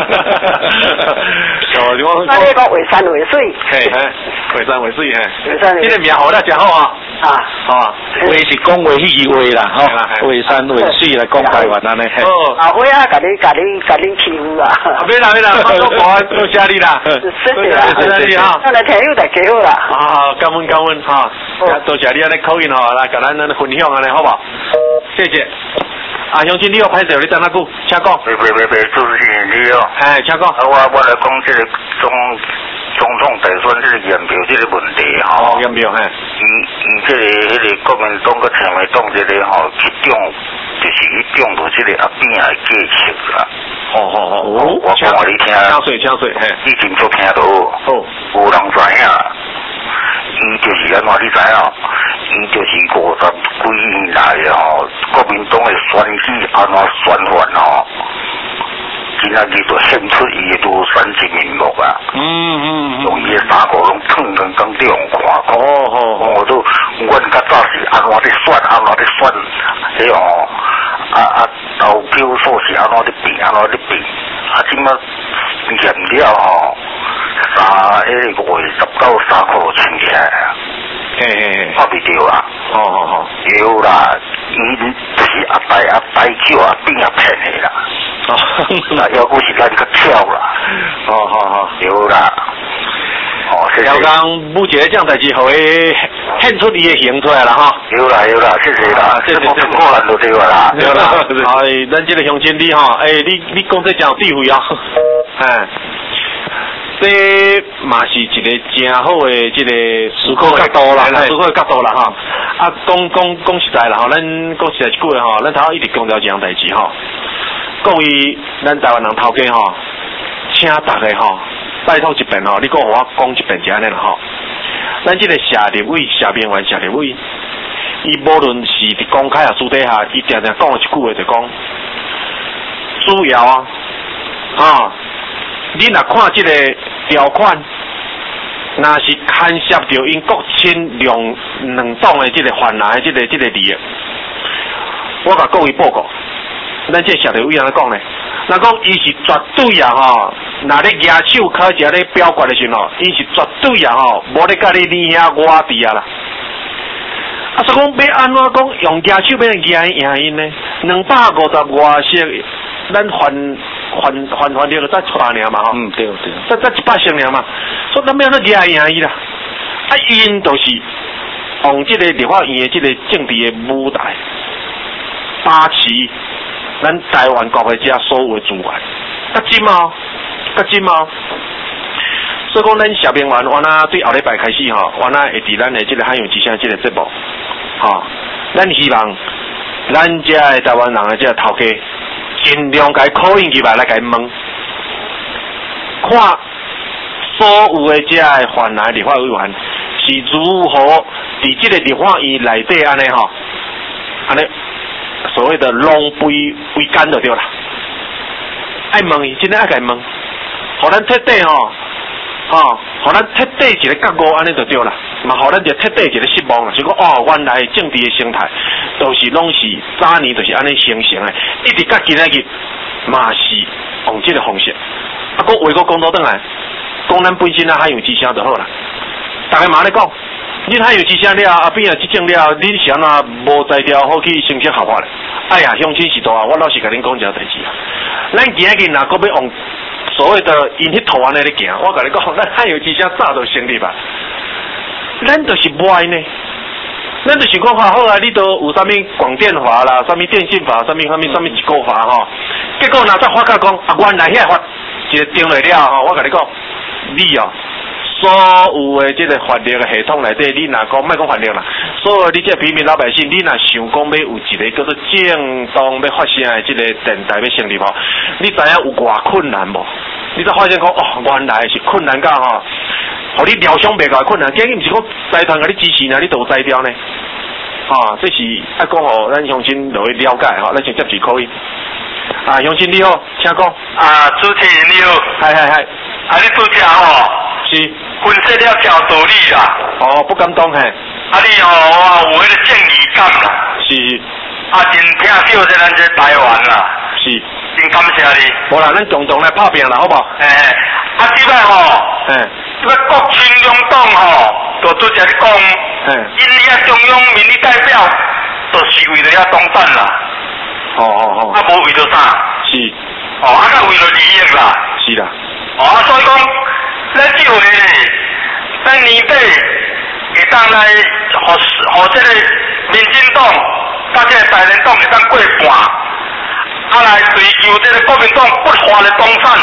那你讲为山为水。 为山为水这个名好了真好话是讲话迄个话啦，为山为水来讲台湾安尼。 我甲你欺负啊！ 别啦，我多谢你啦。 谢谢你咱来听友大家好啦。 感恩多谢你安尼口音来甲咱分享安尼好不好？谢谢。乡亲，你要拍摄你等哪久？请讲。 别，主持人你好。 请讲。 我来讲这个总统大选这个验票这个问题吼， 验票嘿， 这个国民党跟亲民党这个吼去中，就是去中到这个阿扁的计策啦。我讲互你听， 请说，嘿， 以前都听到，有人知影，伊就是安怎你知影？伊就是50几年来吼，国民党的选举安怎宣传吼。今仔日就献出伊的庐山真面目啊！用伊的3个拢碰刚刚这样看过。我都阮较早是安怎咧选，迄种投票所是安怎咧变，即摆验了吼，5月19、3块就清起来啊！看袂着啊！有啦，伊就是阿呆叫阿变阿骗的啦。那要不是咱较跳啦。有啦。 刚刚目前这样代志，互伊献出伊的形出来了哈。 有啦，谢谢啦，这果然就对啦。 对啦，咱这个乡亲你哈，你讲这真有智慧啊，这嘛是一个真好的这个思考角度啦，思考角度啦哈。讲实在啦哈，咱讲实在一句话哈，咱头一直强调一样代志哈。各位咱台湾人头家哈，请大家哈，拜托一遍哈，你讲互我讲一遍就安尼啦哈。咱这个社立委、社民员、社立委，伊无论是伫公开啊、私底下，伊常常讲的一句话就讲，主要啊，你若看这个条款，若是牵涉到因国亲两党的这个犯难的这个利益，我甲各位报告。咱这社立委安怎讲呢？咱讲伊是绝对啊吼，若咧举手考一咧表决的时候，伊是绝对啊吼，无咧甲你遐我伫啊啦。所以讲要安怎讲用举手要赢因呢？250外席，咱还了才出尔嘛吼。 对。 才100席尔嘛，所以咱要安怎赢伊啦？因就是用这个立法院的这个政治的舞台，把持咱台湾国会遮所有的资源，甲真嘛，所以讲咱社民员，我那对后礼拜开始吼，我那会伫咱的这个汉语之声这个节目，咱希望咱遮的台湾人的这个头家，尽量甲伊 call in 起来甲伊问，看所有的遮的犯难立法委员是如何伫这个立法院内底安尼吼，安尼。所谓的浪费为干就对啦，爱问伊，真正爱甲伊问，互咱彻底互咱彻底一个觉悟安尼就对啦，嘛互咱就彻底一个失望啦，就讲原来政治的生态，就是拢是早年就是安尼形成的，一直到今仔日嘛是用这个方式，话讲倒转来，讲咱本身还有之声就好啦，大家嘛咧讲。你还有之声了，阿边啊执政了，你是安怎无才调好去成绩合法咧？哎呀，乡亲是大，我老实甲恁讲一个代志啊。咱今日若搁要用所谓的因迄套安尼咧行，我甲你讲，咱还有之声早就成立吧。咱就是歪呢，咱就是讲好啊，你都有啥物广电法啦，啥物电信法，啥物一个法吼。结果若再发觉讲，原来遐法一个定落了吼，我甲你讲，你哦。所有的这个法律的系统内底，你若讲莫讲法律啦，所有你这平民老百姓，你若想讲要有一个叫做正当要发声的这个电台要成立吼，你知影有偌困难无？你才发现讲原来是困难到吼，互你料想袂到的困难，竟然毋是讲财团甲你支持呢，你都有才调呢？这是爱讲互咱乡亲落去了解吼，咱先接住可以。乡亲你好，请讲。 主持人你好。 系。 你拄则吼。 是分析了条道理啦。 不敢当嘿。 你有迄个正义感啦。 是。 真听少咱这台湾啦。 是。 真感谢你。 无啦，咱共同来拍拼啦，好不好？ 即摆吼，即摆国亲两党吼，就拄则咧讲，因遐中央民意代表，就是为了遐当选啦。无为着啥？ 是。 较为着利益啦。 是啦。 所以讲。咱这回呢，咱年底会当来，互这个民进党甲这个大连党会当过半，来追求这个国民党不法的当选，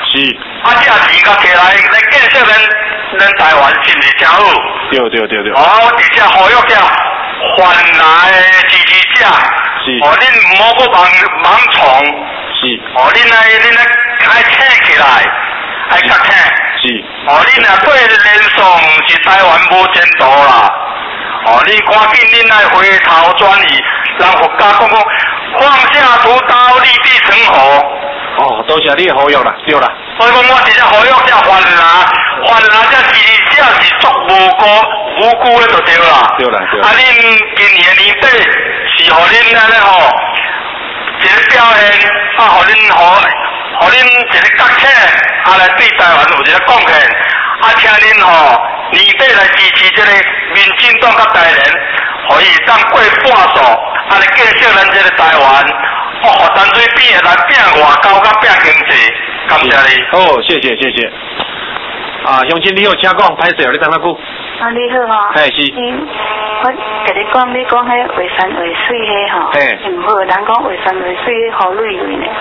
是。 啊，这钱甲摕来建设咱台湾是毋是真好？ 对。 哦，而且呼吁者泛蓝的支持者， 是。 哦，恁唔好搁盲从。 是。 哦，恁爱挺起来，爱较挺。 是。 哦，恁若过连爽，是台湾无前途啦。哦，你赶紧恁来回头转移，让国家讲放下屠刀，立地成佛。 哦，多谢你的呼吁啦，对啦。 所以讲，我直接呼吁这泛蓝这支持者是足无辜的就对啦。 对啦。 啊，恁今年的年底是互恁安尼吼一个表现，啊，互恁一个觉醒，啊来对台湾有一个贡献，啊，请恁吼年底来支持这个民进党甲台联，可以当过半数，啊来建设咱这个台湾。哦，淡水边的来拼外交甲拼经济，感谢你。 哦，谢谢。啊，乡亲你好，请讲，歹势哦，你等下久。 啊，你好哈。 嘿，是。 我甲你讲，你讲迄画山画水迄吼，唔好，人讲画山画水好累累呢。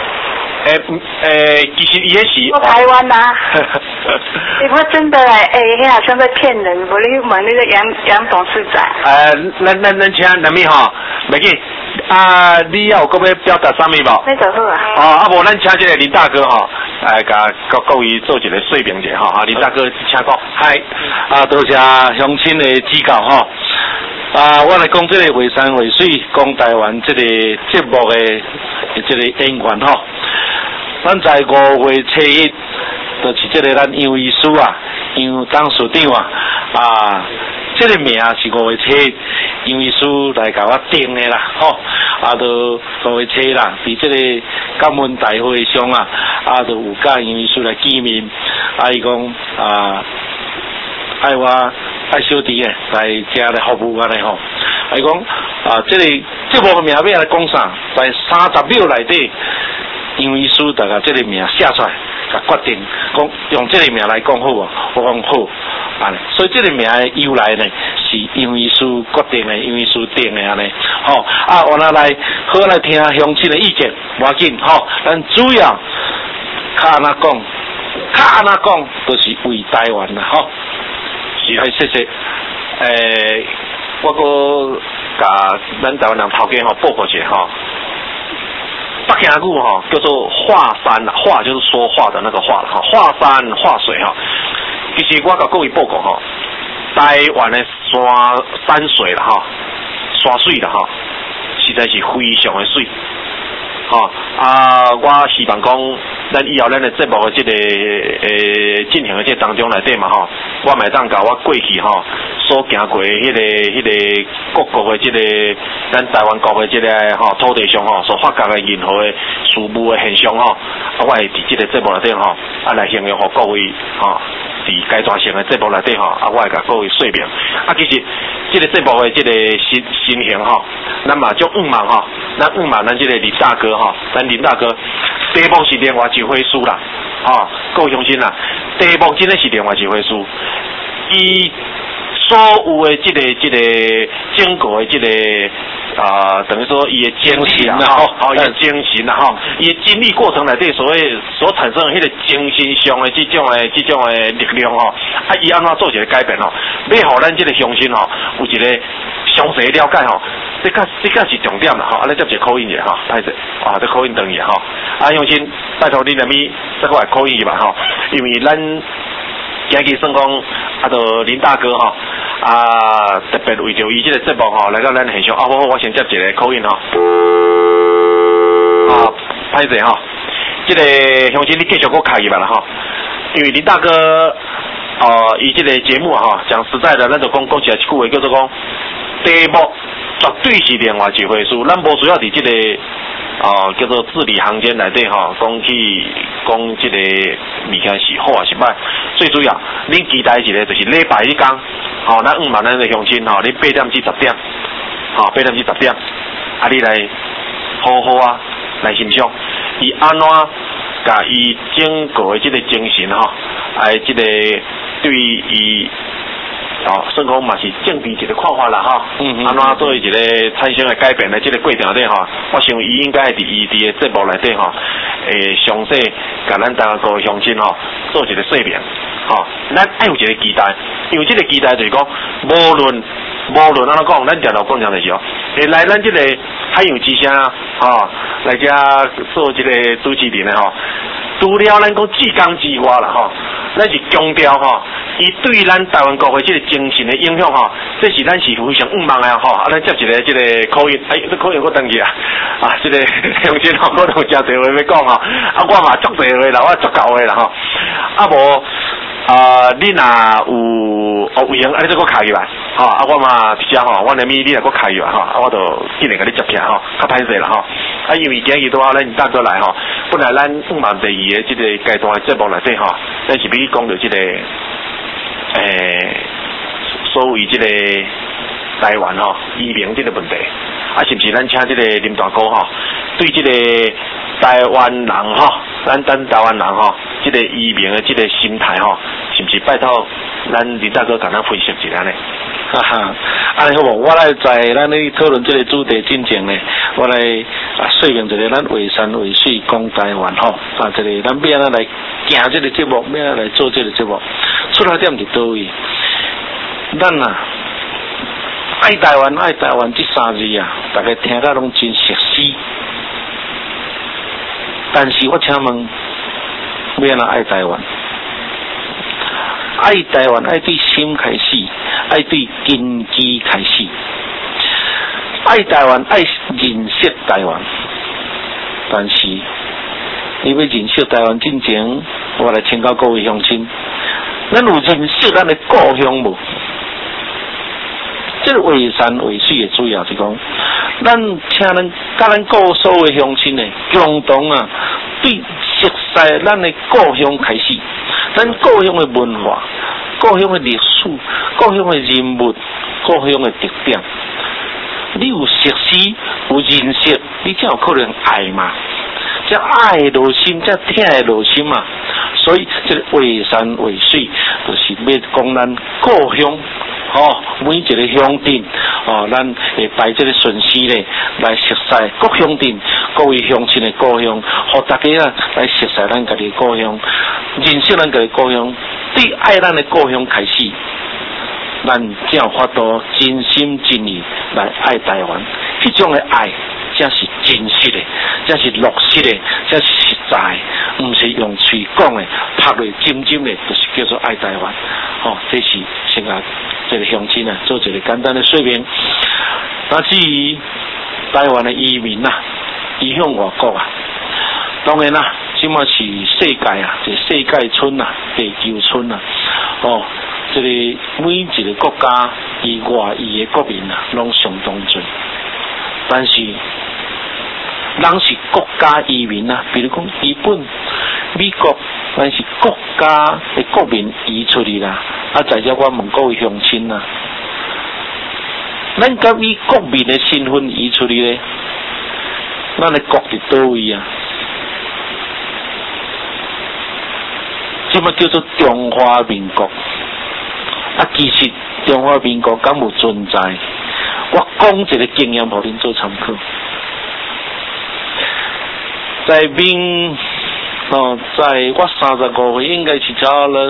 其实也是。 台湾呐。我真的迄好像在骗人，无你问那个杨董事长。 咱请两位吼，袂记。啊，你要有搁要表达啥物无？ 那就好啊。 哦，无咱请这个林大哥吼，甲各位做一个说明者吼，林大哥请讲。 嗨，多谢乡亲的指教吼。我来讲这个画山画水，讲台湾这个节目的这个演员吼。咱在5月7日，就是这个咱杨医师啊，杨董事长啊，这个名是5月7日。杨医师来甲我定的啦，吼，就5月7啦，伫这个感恩大会上啊，就有甲杨医师来见面，伊讲爱我爱小弟诶来遮来服务安尼吼，伊讲这个节目名要来讲啥，在30秒内底，杨医师就甲这个名写出来，甲决定讲用这个名来讲好无？我讲好。所以这个名的由来呢，是杨医师决定的，杨医师定的安尼，吼我来好来听乡亲的意见，无要紧吼，咱主要较安那讲，就是为台湾啦，吼，是谢谢，我个甲咱台湾人头家吼报告一下吼。北京语哈叫做华山，华就是说话的那个话哈，华山华水哈。其实我甲各位报告哈，台湾的山水啦哈，山水啦哈，实在是非常的水。我希望讲，咱以后咱的节目的这个进行的这当中内底嘛吼，我咪当甲我过去吼所行过的迄个各国的这个咱台湾国的这个土地上所发觉的任何的事物的现象我会伫这个节目内底来形容各位伫阶段性的节目内底我会甲各位说明。其实这个节目的这个形形咱嘛就咱这个林大哥咱林大哥，第一幕是另外一回事啦，各位乡亲啦，第一幕真的是另外一回事，伊所有的这个经过的这个等于说伊的精神啦，伊的精神啦，伊的经历过程内底所产生的迄个精神上的这种的力量伊安怎做一个改变要互咱这个乡亲有一个详细了解这个是重点啦咱接一个口音者歹势这口音等于乡亲拜托你两米再过来口音去吧因为咱今日算讲就林大哥特别为着伊这个节目来到咱现场我先接一个口音歹势这个乡亲你继续给我开去吧啦因为林大哥伊这个节目讲实在的，咱就讲起来一句话叫做讲，题目绝对是另外一回事，咱无需要伫这个叫做字里行间内底讲这个物件是好还是歹，最主要恁期待一个就是礼拜一天咱5万咱的乡亲恁8点至10点8点至10点你来好好来欣赏伊安怎甲伊整个的这个精神这个对伊算讲嘛是政治一个看法啦安怎做一个产生的改变的这个过程内底我想伊应该伫伊的节目内底详细甲咱台湾各位乡亲吼做一个说明，吼，咱爱有一个期待，因为这个期待就是讲，无论安怎讲，咱常常讲就是哦，来咱这个海洋之声吼，来遮做这个主持人的吼，除了咱讲志刚之外啦吼，咱是强调吼，伊对咱台湾国会这个精神的影响吼，这是咱是非常毋茫的吼。啊，咱接一个这个口音，这口音我登记啊，这个乡亲吼，我都真侪话要讲吼，我嘛足侪话啦，我足够的啦吼，无。你若有有闲，你再搁开入来，吼，我嘛直接吼，我连咪你若搁开入来吼，我就尽量甲你接起来吼，较歹势啦吼。因为今日拄好咱搭过来吼，本来咱5万第2个这个阶段的节目内底吼，咱是要讲到这个所谓这个台湾吼移民这个问题，是不是咱请这个林大哥吼，对这个台湾人吼，咱台湾人吼，这个移民的这个心态吼，是不是拜托咱林大哥甲咱分析一下呢？ 哈哈，安尼好无？我来在咱咧讨论这个主题之前呢，我来说明一个咱画山画水讲台湾吼，这个咱要安来行这个节目，要来做这个节目，出发点伫倒位？咱爱台湾这3字啊，大家听甲拢真熟悉。但是我请问，要安怎爱台湾？爱台湾爱对心开始，爱对根基开始。爱台湾爱认识台湾，但是你要认识台湾之前，我来请教各位乡亲，咱有认识咱的故乡无？这个画山画水的主要是讲，咱请咱甲咱各所有的乡亲呢，共同啊，对熟悉咱的故乡开始，咱故乡的文化、故乡的历史、故乡的人物、故乡的特点，你有熟悉、有认识，你才有可能爱嘛。这爱的落心，这听的落心嘛。所以这个画山画水，就是要讲咱故乡。每一个乡镇，咱会摆这个顺序咧，来熟悉各乡镇、各位乡亲的故乡，互大家啊来熟悉咱家己的故乡，认识咱家己的故乡，对爱咱的故乡开始，咱才有法度真心真意来爱台湾。迄种的爱，才是真实的，才是落实的，才是实在，唔是用嘴讲的，拍落尖尖的，就是叫做爱台湾。这是先啊，这个乡亲啊，做一个简单的说明。那至于台湾的移民啊，移向外国啊，当然啦，即马是世界啊，这世界村啊，地球村啊，这个每一个国家以外裔的国民啊，拢相当多。但是，人是国家移民啊，比如讲日本、美国，咱是国家的国民移出去啦。在这我问各位乡亲啊，咱敢以国民的身份移出去咧？咱的国伫倒位啊？这么叫做中华民国。其实中华民国敢有存在？我讲一个经验，互恁做参考。在我35岁，应该是差了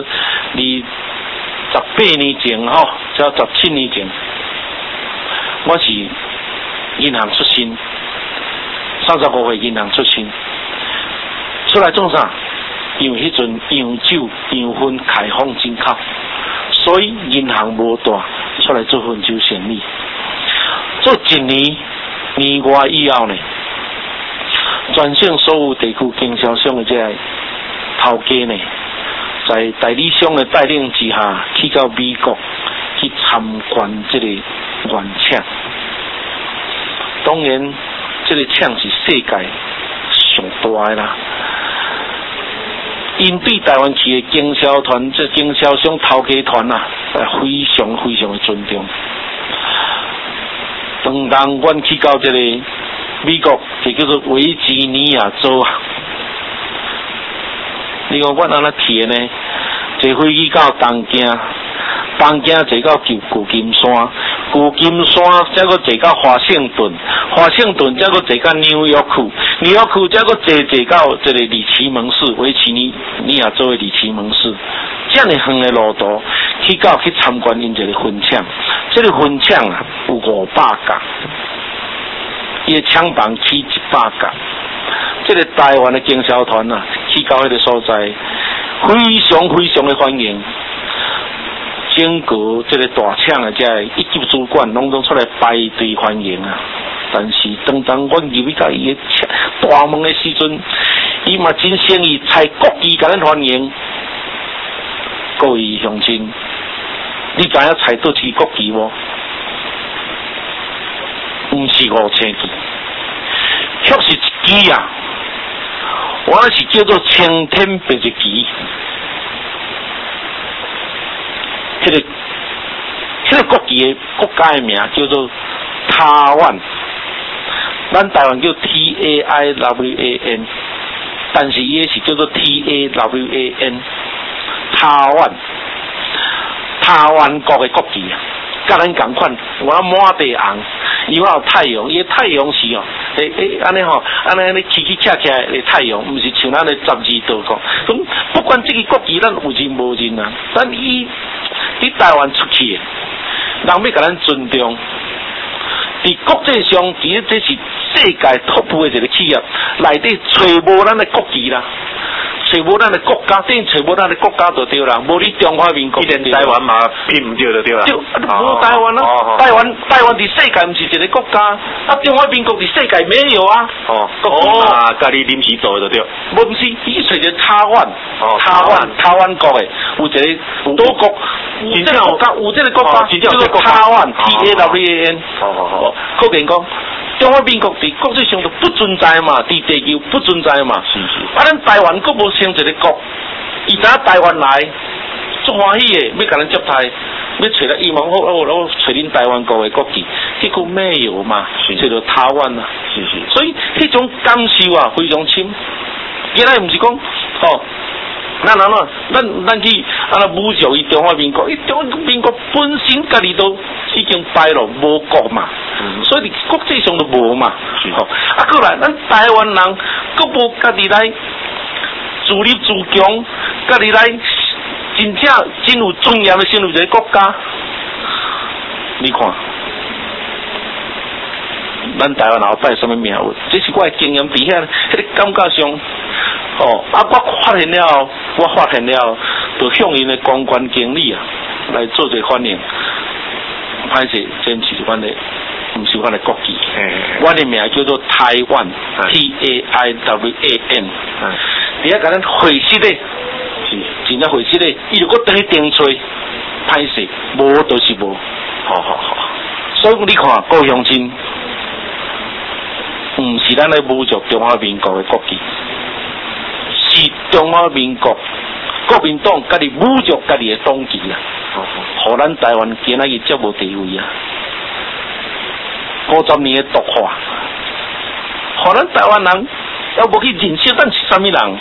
18年前差17年前，我是银行出身，35岁银行出身，出来做啥？因为迄阵洋酒、洋烟开放进口，所以银行无大，出来做分酒生意。做1年外以后呢，全省所有地区经销商的这个头家呢，在代理商的带领之下，去到美国去参观这个原厂。当然，这个厂是世界上大的啦。因对台湾企业经销团、这经销商头家团啊，非常非常的尊重。当阮去到这个美国，就叫做维吉尼亚州啊。你看阮安怎去的呢？坐飞机到东京，坐到旧金山， 旧金山，再个坐到华盛顿，华盛顿再个坐到纽约区，纽约区再个坐到这个里奇蒙市，维吉尼亚州的里奇蒙市，这样远的路途去参观因这个分厂，这个分厂啊有500架，伊的厂房起100架，这个台湾的经销团啊去到迄个所在，非常的欢迎。整个这个大厂的这一级主管拢出来排队欢迎啊！但是当我入去到伊个大门的时阵，伊嘛真诚意采国旗甲咱欢迎。各位乡亲，你知影采倒支国旗无？毋是5星旗，却是一支啊！我那是叫做青天白日旗。这个国旗的国家的名叫做台湾，咱台湾叫 TAIWAN， 但是伊是叫做 TAWAN， 台湾国的国旗啊，甲咱同款，我满地红，伊有太阳，伊的太阳是安尼吼，安尼起恰的太阳，毋是像咱的12度讲。咁不管这个国旗咱有认无认啊，咱伊台湾出去的，人要甲咱尊重。伫国际上，其实这是世界 top 的一个企业，内底找无咱的国旗啦。找无咱的国家，等于找无咱的国家就对啦，无你中华民国。 一连台湾嘛拼唔对就对啦。 对，无台湾啊，台湾伫世界毋是一个国家，啊中华民国伫世界没有啊。 家己临时做就对。 无是，伊找一个台湾，台湾国的，有一个多国，有这个国家，有这个国家叫做台湾 TAWAN。可见讲。中华民国伫国际上都不存在嘛，伫地球不存在嘛。是。啊，咱台湾佫无成一个国，伊知影台湾来，足欢喜的，要甲咱接待，要找了伊嘛，我找恁台湾国的国旗，结果没有嘛，找到台湾啊。是。所以迄种感受啊，非常深。原来毋是讲咱去侮辱伊中华民国，伊中华民国本身家己都已经败落无国嘛，所以国际上都无嘛。过来，咱台湾人佫无家己来自立自强，家己来真正真有尊严的成为一个国家。你看，咱台湾后摆什么命运？这是我的经验，伫遐迄个感觉上。我发现了，就向因的公关经理啊来做这反应。歹势，真是阮的，毋是阮的国旗。阮的名叫做台湾 TAIWAN。伫遐甲咱会室咧，是真正会室咧，伊就搁等去定吹，歹势，无就是无。好。所以你看，各位乡亲，毋是咱来侮辱中华民国的国旗。是中华民国国民党家己侮辱家己的党旗啊，互咱台湾今仔日才无地位啊！50年的毒化，互咱台湾人要无去认识咱是啥物人？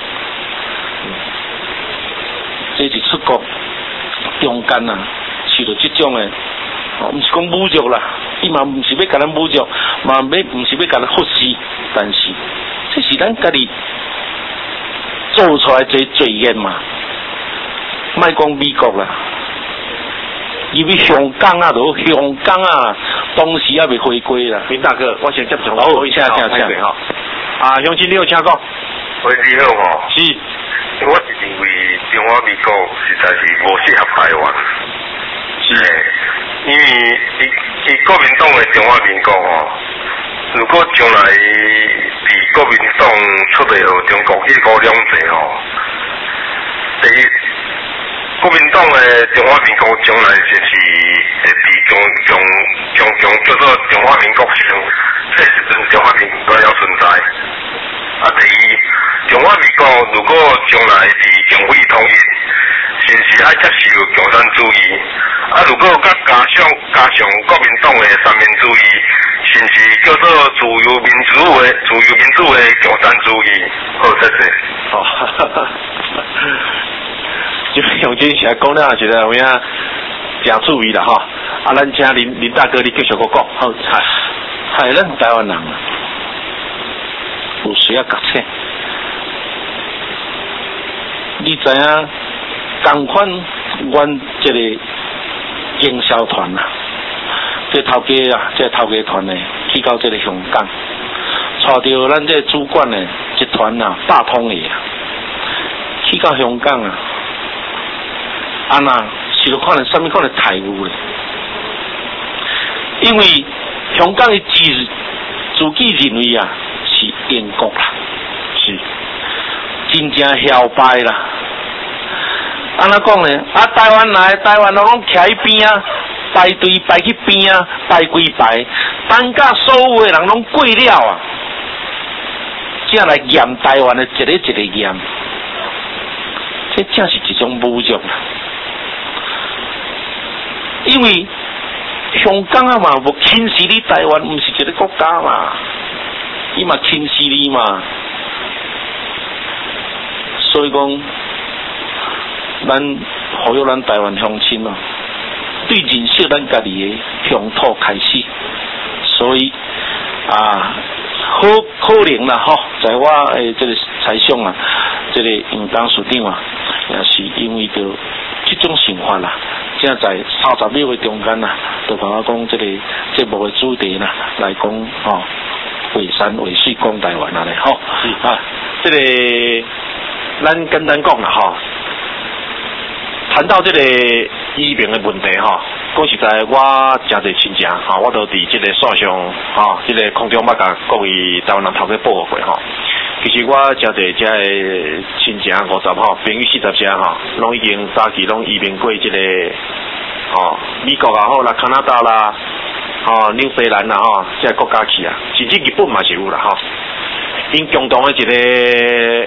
这是出国中间啊，受到这种的，毋是讲侮辱啦，伊嘛毋是要甲咱侮辱，嘛毋是要甲咱忽视，但是这是咱家己。做出来这罪业嘛，莫讲美国啦，因为香港啊，香港啊，当时也未回归啦。 林大哥，我先接上。 好，请哈。 乡亲你有请讲。 喂，你好吼。 是。 我是认为中华民国实在是无适合台湾。是。因为伊国民党的中华民国吼，如果将来国民党出来和中国迄个两制吼，第一，国民党的中华民国将来就是会被叫做中华民国时，这时阵中华民国要存在。第二，中华民国如果将来是中非统一，是不是爱接受共产主义？如果加上国民党的三民主义。是不是叫做自由民主的共产主义？好，谢谢。 就乡亲现在讲了，觉得有影真注意啦哈。 啊，咱请林大哥你继续个讲。 好，嗨，咱台湾人有需要觉醒。你知影，同款阮这个营销团啊，这头家啊，这头家团呢，去到这个香港，带着咱这主管呢集团啊，大通的啊，去到香港啊，啊那是著看到什么款的态度咧？因为香港的自己认为啊是英国啦，是真正嚣摆啦。安怎讲呢？啊，台湾人拢徛喺边啊，排队排去边啊，排几排，等甲所有的人拢过了啊，才来验台湾的一个一个验，这正是一种侮辱啦。因为香港啊嘛，无轻视你台湾，唔是一个国家嘛，伊嘛轻视你嘛，所以讲，咱呼吁咱台湾乡亲啊，对认识咱家己的乡土开始，所以啊，好可能啦吼，在我诶这个采访啊，这个杨董事长啊，也是因为着这种想法啦。现在30秒的中间呐，就甲我讲这个节目的主题啦，来讲哦，画山画水讲台湾啊嘞吼，啊， 这个咱简单讲啦吼，谈到这个医病的问题吼，讲实在我真侪亲戚吼，我都伫这个线上吼，这个空中捌甲各位台湾人头家报告过吼。其实我真侪遮个亲戚50吼，朋友40遮吼，拢已经早期拢移民过这个吼美国也好啦、加拿大啦、吼纽西兰啦吼，这个国家去啊，甚至日本嘛是有啦吼。因共同的一个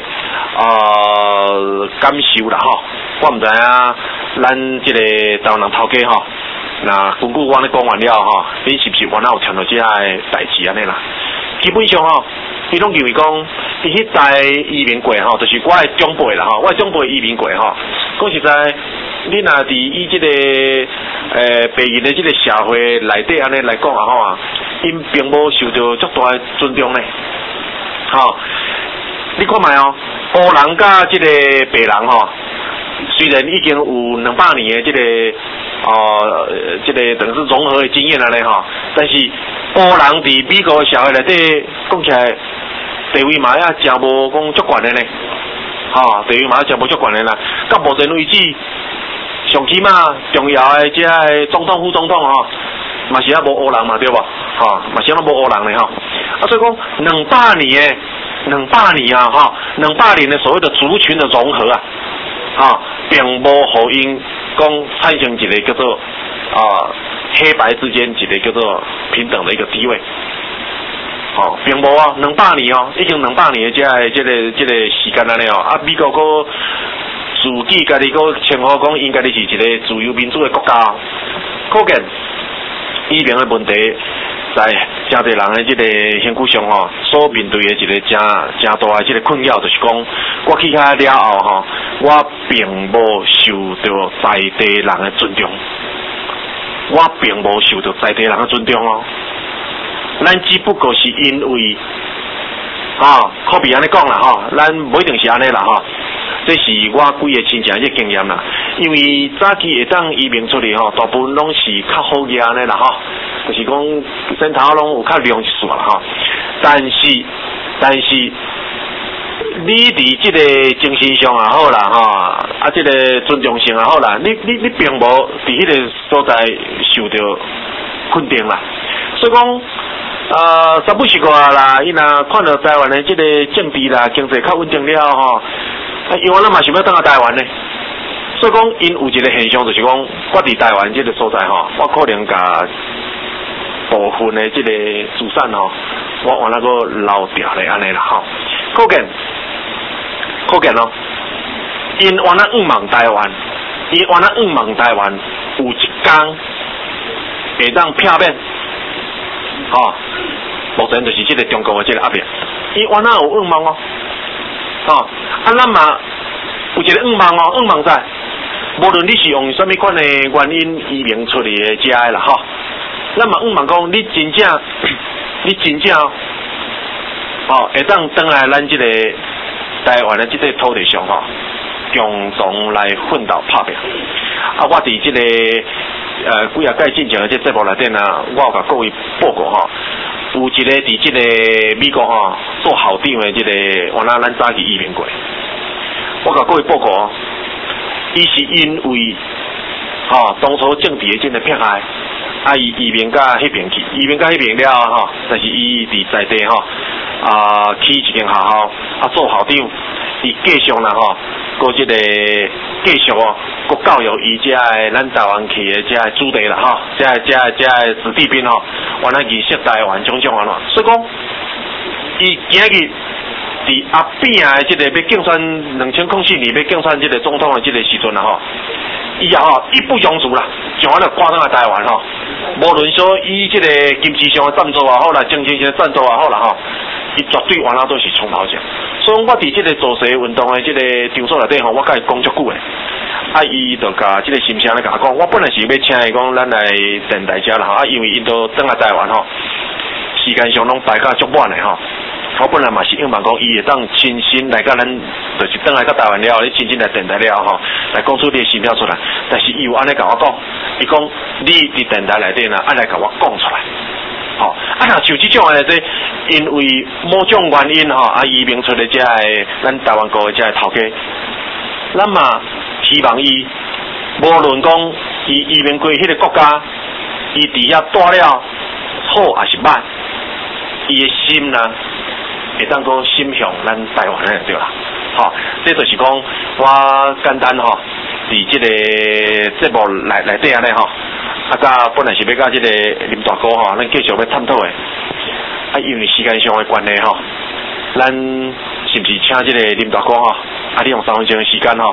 感受啦吼，我唔知影咱这个台湾人头家吼，那根据我咧讲完了吼，你是不是原来有听到这个代志安尼啦？基本上吼，伊拢认为讲，伊迄代移民过吼，就是我的长辈啦吼，我的长辈移民过吼。讲实在，你若伫伊即个白人的即个社会内底安尼来讲啊吼啊，因并无受到足大的尊重呢。吼，你看卖哦，黑人甲即个白人吼，虽然已经有200年的即个即个等于是融合的经验了咧吼，但是黑人伫美国的社会内底讲起来地位嘛也真无讲足悬的呢，吼，地位嘛也真无足悬的啦。到目前为止，上起码重要的即个总统、副总统吼，嘛是也无黑人嘛对无？吼，嘛是也无黑人咧吼。啊，所以讲200年啊吼，200年的所谓的族群的融合啊。啊，并无互因讲产生一个叫做黑白之间一个叫做平等的一个地位，哦，并无啊，200年哦，已经200年的这个时间了呢哦，啊，美国个自己家己个称呼讲，因家己是一个自由民主的国家，可见移民的问题。在真侪人的这个身躯上吼，所面对的一个真大的这个困扰，就是讲我去遐了后吼，我并无受到在地人的尊重，我并无受到在地人的尊重哦。咱只不过是因为可比安尼讲啦吼，咱不一定是安尼啦吼。这是我几个亲戚的经验啦，因为早期会当移民出去吼，大部分拢是较好嘅安尼啦吼，就是讲身头拢有较亮一线啦吼。但是你伫这个精神上也好啦吼，啊这个尊重性也好啦，你并无伫迄个所在受到肯定啦，所以讲。三不习惯啦，伊若看到台湾的这个政治啦、经济较稳定了吼，因为咱嘛想要登下台湾呢，所以讲因有一个现象就是讲，我伫台湾这个所在吼，我可能甲部分的这个资产吼，我往那个留掉咧安尼啦吼，可见咯，因往那望台湾，因往那望台湾有一天会当片面。目前就是这个中国的这个压力，伊原来有望哦，咱嘛有一个望在， 无论你是用什么款的原因移民出来的遮的啦吼，咱嘛问讲你真正哦，会当转来咱这个台湾的这个土地上吼，共同来奋斗打拼。啊，我伫这个几啊届进前的这节目内底啊，我有甲各位报告吼，有一个伫这个美国吼做校长的这个，原来咱早期移民过，我甲各位报告，伊是因为当初政治的这个迫害。伊移民到迄边去，移民到迄边了吼，但是伊伫在地吼去一间学校做校长，伊继续啦吼，过即个继续国教育伊遮的咱台湾去的遮的子弟啦吼，遮的子弟兵吼，原来认识台湾种种安怎，所以讲伊今日伫阿扁的即个要竞选2004年要竞选即个总统的即个时阵啦吼。伊义不容辞啦，就安尼挂上来台湾吼。无论说伊即个经济上的赞助也好啦，政治上的赞助也好啦吼，伊绝对原来都是冲头者。所以我伫即个做社运动的即个场所内底吼，我甲伊讲足久诶。伊就甲即个心声咧甲我讲，我本来是要请伊讲咱来电台遮啦吼，因为因都转来台湾吼，时间上拢排甲足满诶吼。我本来嘛是希望讲，伊会当亲身来甲咱，就是转来到台湾了，你亲身来电台了吼，来讲出你的心了出来。但是伊有安尼甲我讲，伊讲你伫电台内底呢，安尼甲我讲出来。吼，若像即种诶，这因为某种原因吼，移民出来遮诶，咱台湾国的遮诶头家，咱嘛希望伊，无论讲伊移民过迄个国家，伊伫遐住了好还是歹，伊诶心呢？会当讲心向咱台湾诶对啦，吼，这就是讲我简单吼，伫即个节目内底安尼吼，甲本来是要甲即个林大哥吼，咱继续要探讨诶，因为时间上诶关系吼，咱是毋是请即个林大哥吼，利用3分钟诶时间吼，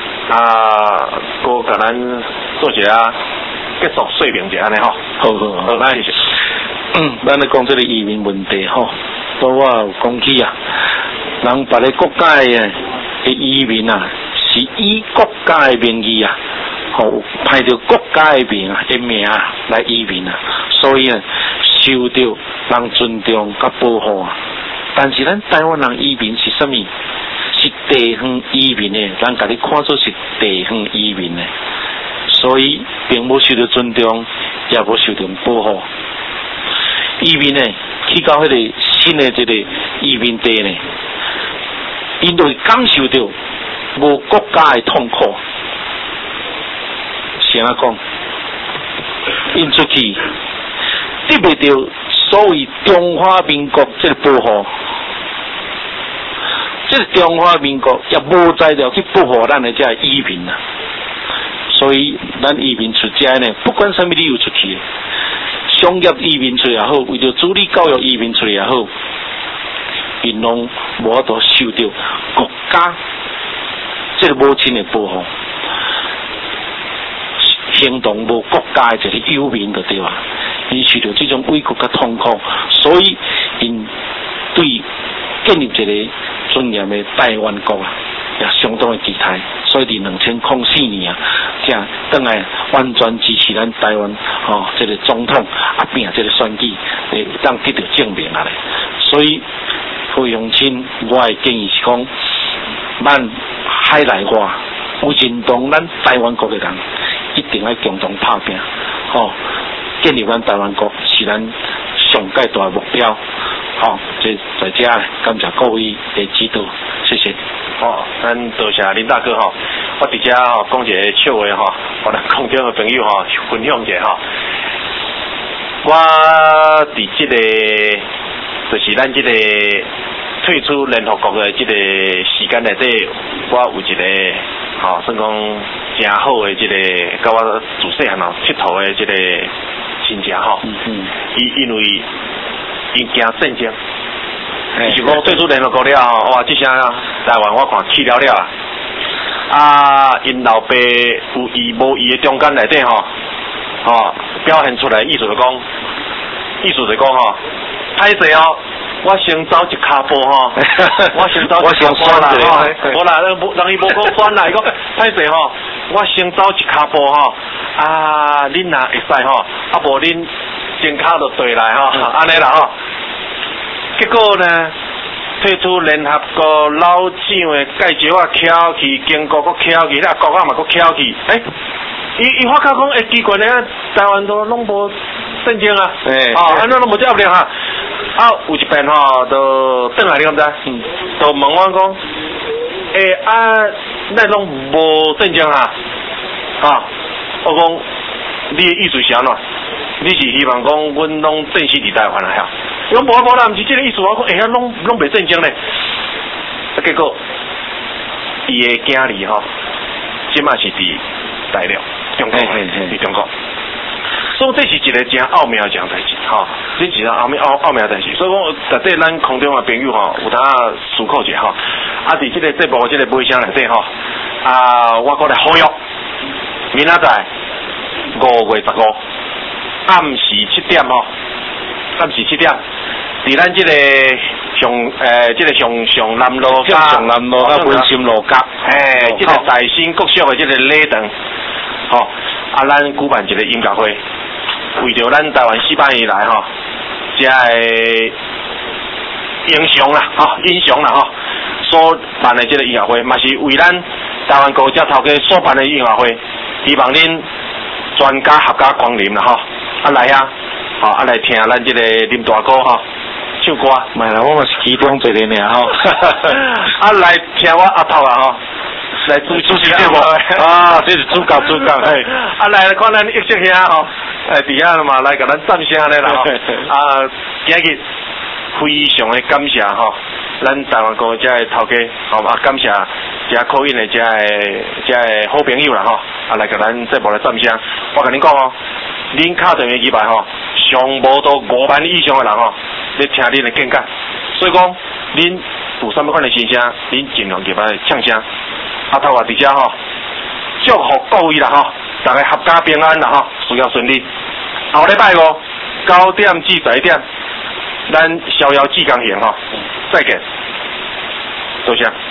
搁甲咱做一下结束说明者安尼吼，好，咱谢谢。 咱咧讲这个移民问题吼，都我有讲起啊，人别个国家的移民啊，是以国家的名义啊，吼派着国家的名啊来移民啊，所以呢，受到人尊重甲保护啊。但是咱台湾人移民是什么？是地方移民的，人甲你看作是地方移民的，所以并无受到尊重，也无受到保护。移民呢，去到迄个新的这个移民地呢，因就会感受到无国家的痛苦。谁啊讲？因出去得不到所谓中华民国这个保护，这个中华民国也无在了去保护咱的这移民啊。所以咱移民出家呢，不管什么理由出去。商业移民出也好，为着子女教育移民出也好，因拢无法度受到国家这个母亲的保护，行动无国家的这个忧民就对啦。因受到这种委屈甲痛苦，所以因对建立一个尊严的台湾国啊，也相当的期待。所以伫2004年啊，这等来完全支持咱台湾这个总统阿扁这个选举，当得到证明啊咧。所以各位乡亲，我的建议是讲，咱海内外有认同咱台湾国的人，一定要共同打拼，建立咱台湾国是咱上界大的目标。这在这感谢各位的指导，谢谢。 咱多谢林大哥我伫遮讲一个笑话互咱空中的朋友分享一下我伫这个就是咱这个退出联合国的这个时间内底，我有一个算讲真好的这个甲我自细汉佚佗的这个亲戚伊因为因惊战争。是讲退出联合国了哇！这下台湾我看去了因老爸有意无意的中间内底表现出来意思就讲歹势我先走一卡步吼，我先走一卡步啦吼，无啦，人伊无讲选啦，伊讲歹势吼，我先走一卡步吼，啊，恁若会使吼，啊无恁前脚就对来吼，安尼啦吼。结果呢，退出联合国老蒋的介绍啊，翘起，经过搁翘起，那国啊嘛搁翘起，伊发觉讲，奇怪呢，台湾都拢无战争啊，安怎拢无这压力哈？啊，有一遍吼，就转来你敢知？就问我讲，咱拢无战争啊？我讲，你的意思是安怎？你是希望讲，阮拢战死伫台湾啊？吓？伊讲无啦，毋是这个意思。我讲，遐拢袂战争咧。结果，伊的囝儿吼，即马是伫大陆。中国，伫中国，所以这是一个真奥妙的代志，这是一个奥妙的代志。所以讲，内底咱空中的朋友有当思考一下伫这个节目这个尾声内底我过来呼吁，明仔载5月15暗时7点暗时7点，伫咱这个上南路甲文心路甲，这个大新国小的这个礼堂。咱举办一个音乐会，为着咱台湾400年来这个英雄啦，所办的这个音乐会，嘛是为咱台湾国家头家所办的音乐会，希望恁专家合家光临啦，来来听咱这个林大哥唱歌， 唔系啦，我嘛是其中一个尔来听我阿头来主持节目这是主角来看咱一色兄底下嘛来甲咱赞声咧啦今日非常的感谢咱台湾国家的头家感谢这口音的这个好朋友啦来甲咱节目来赞声。我甲恁讲恁敲电话几排上无到5万以上的人咧听恁的见解，所以讲恁有啥物款的心声，恁尽量入来唱声。阿头伫遮祝福各位啦大家合家平安啦事业顺利。后礼拜5 9点至11点，咱逍遥志工行再见，多谢。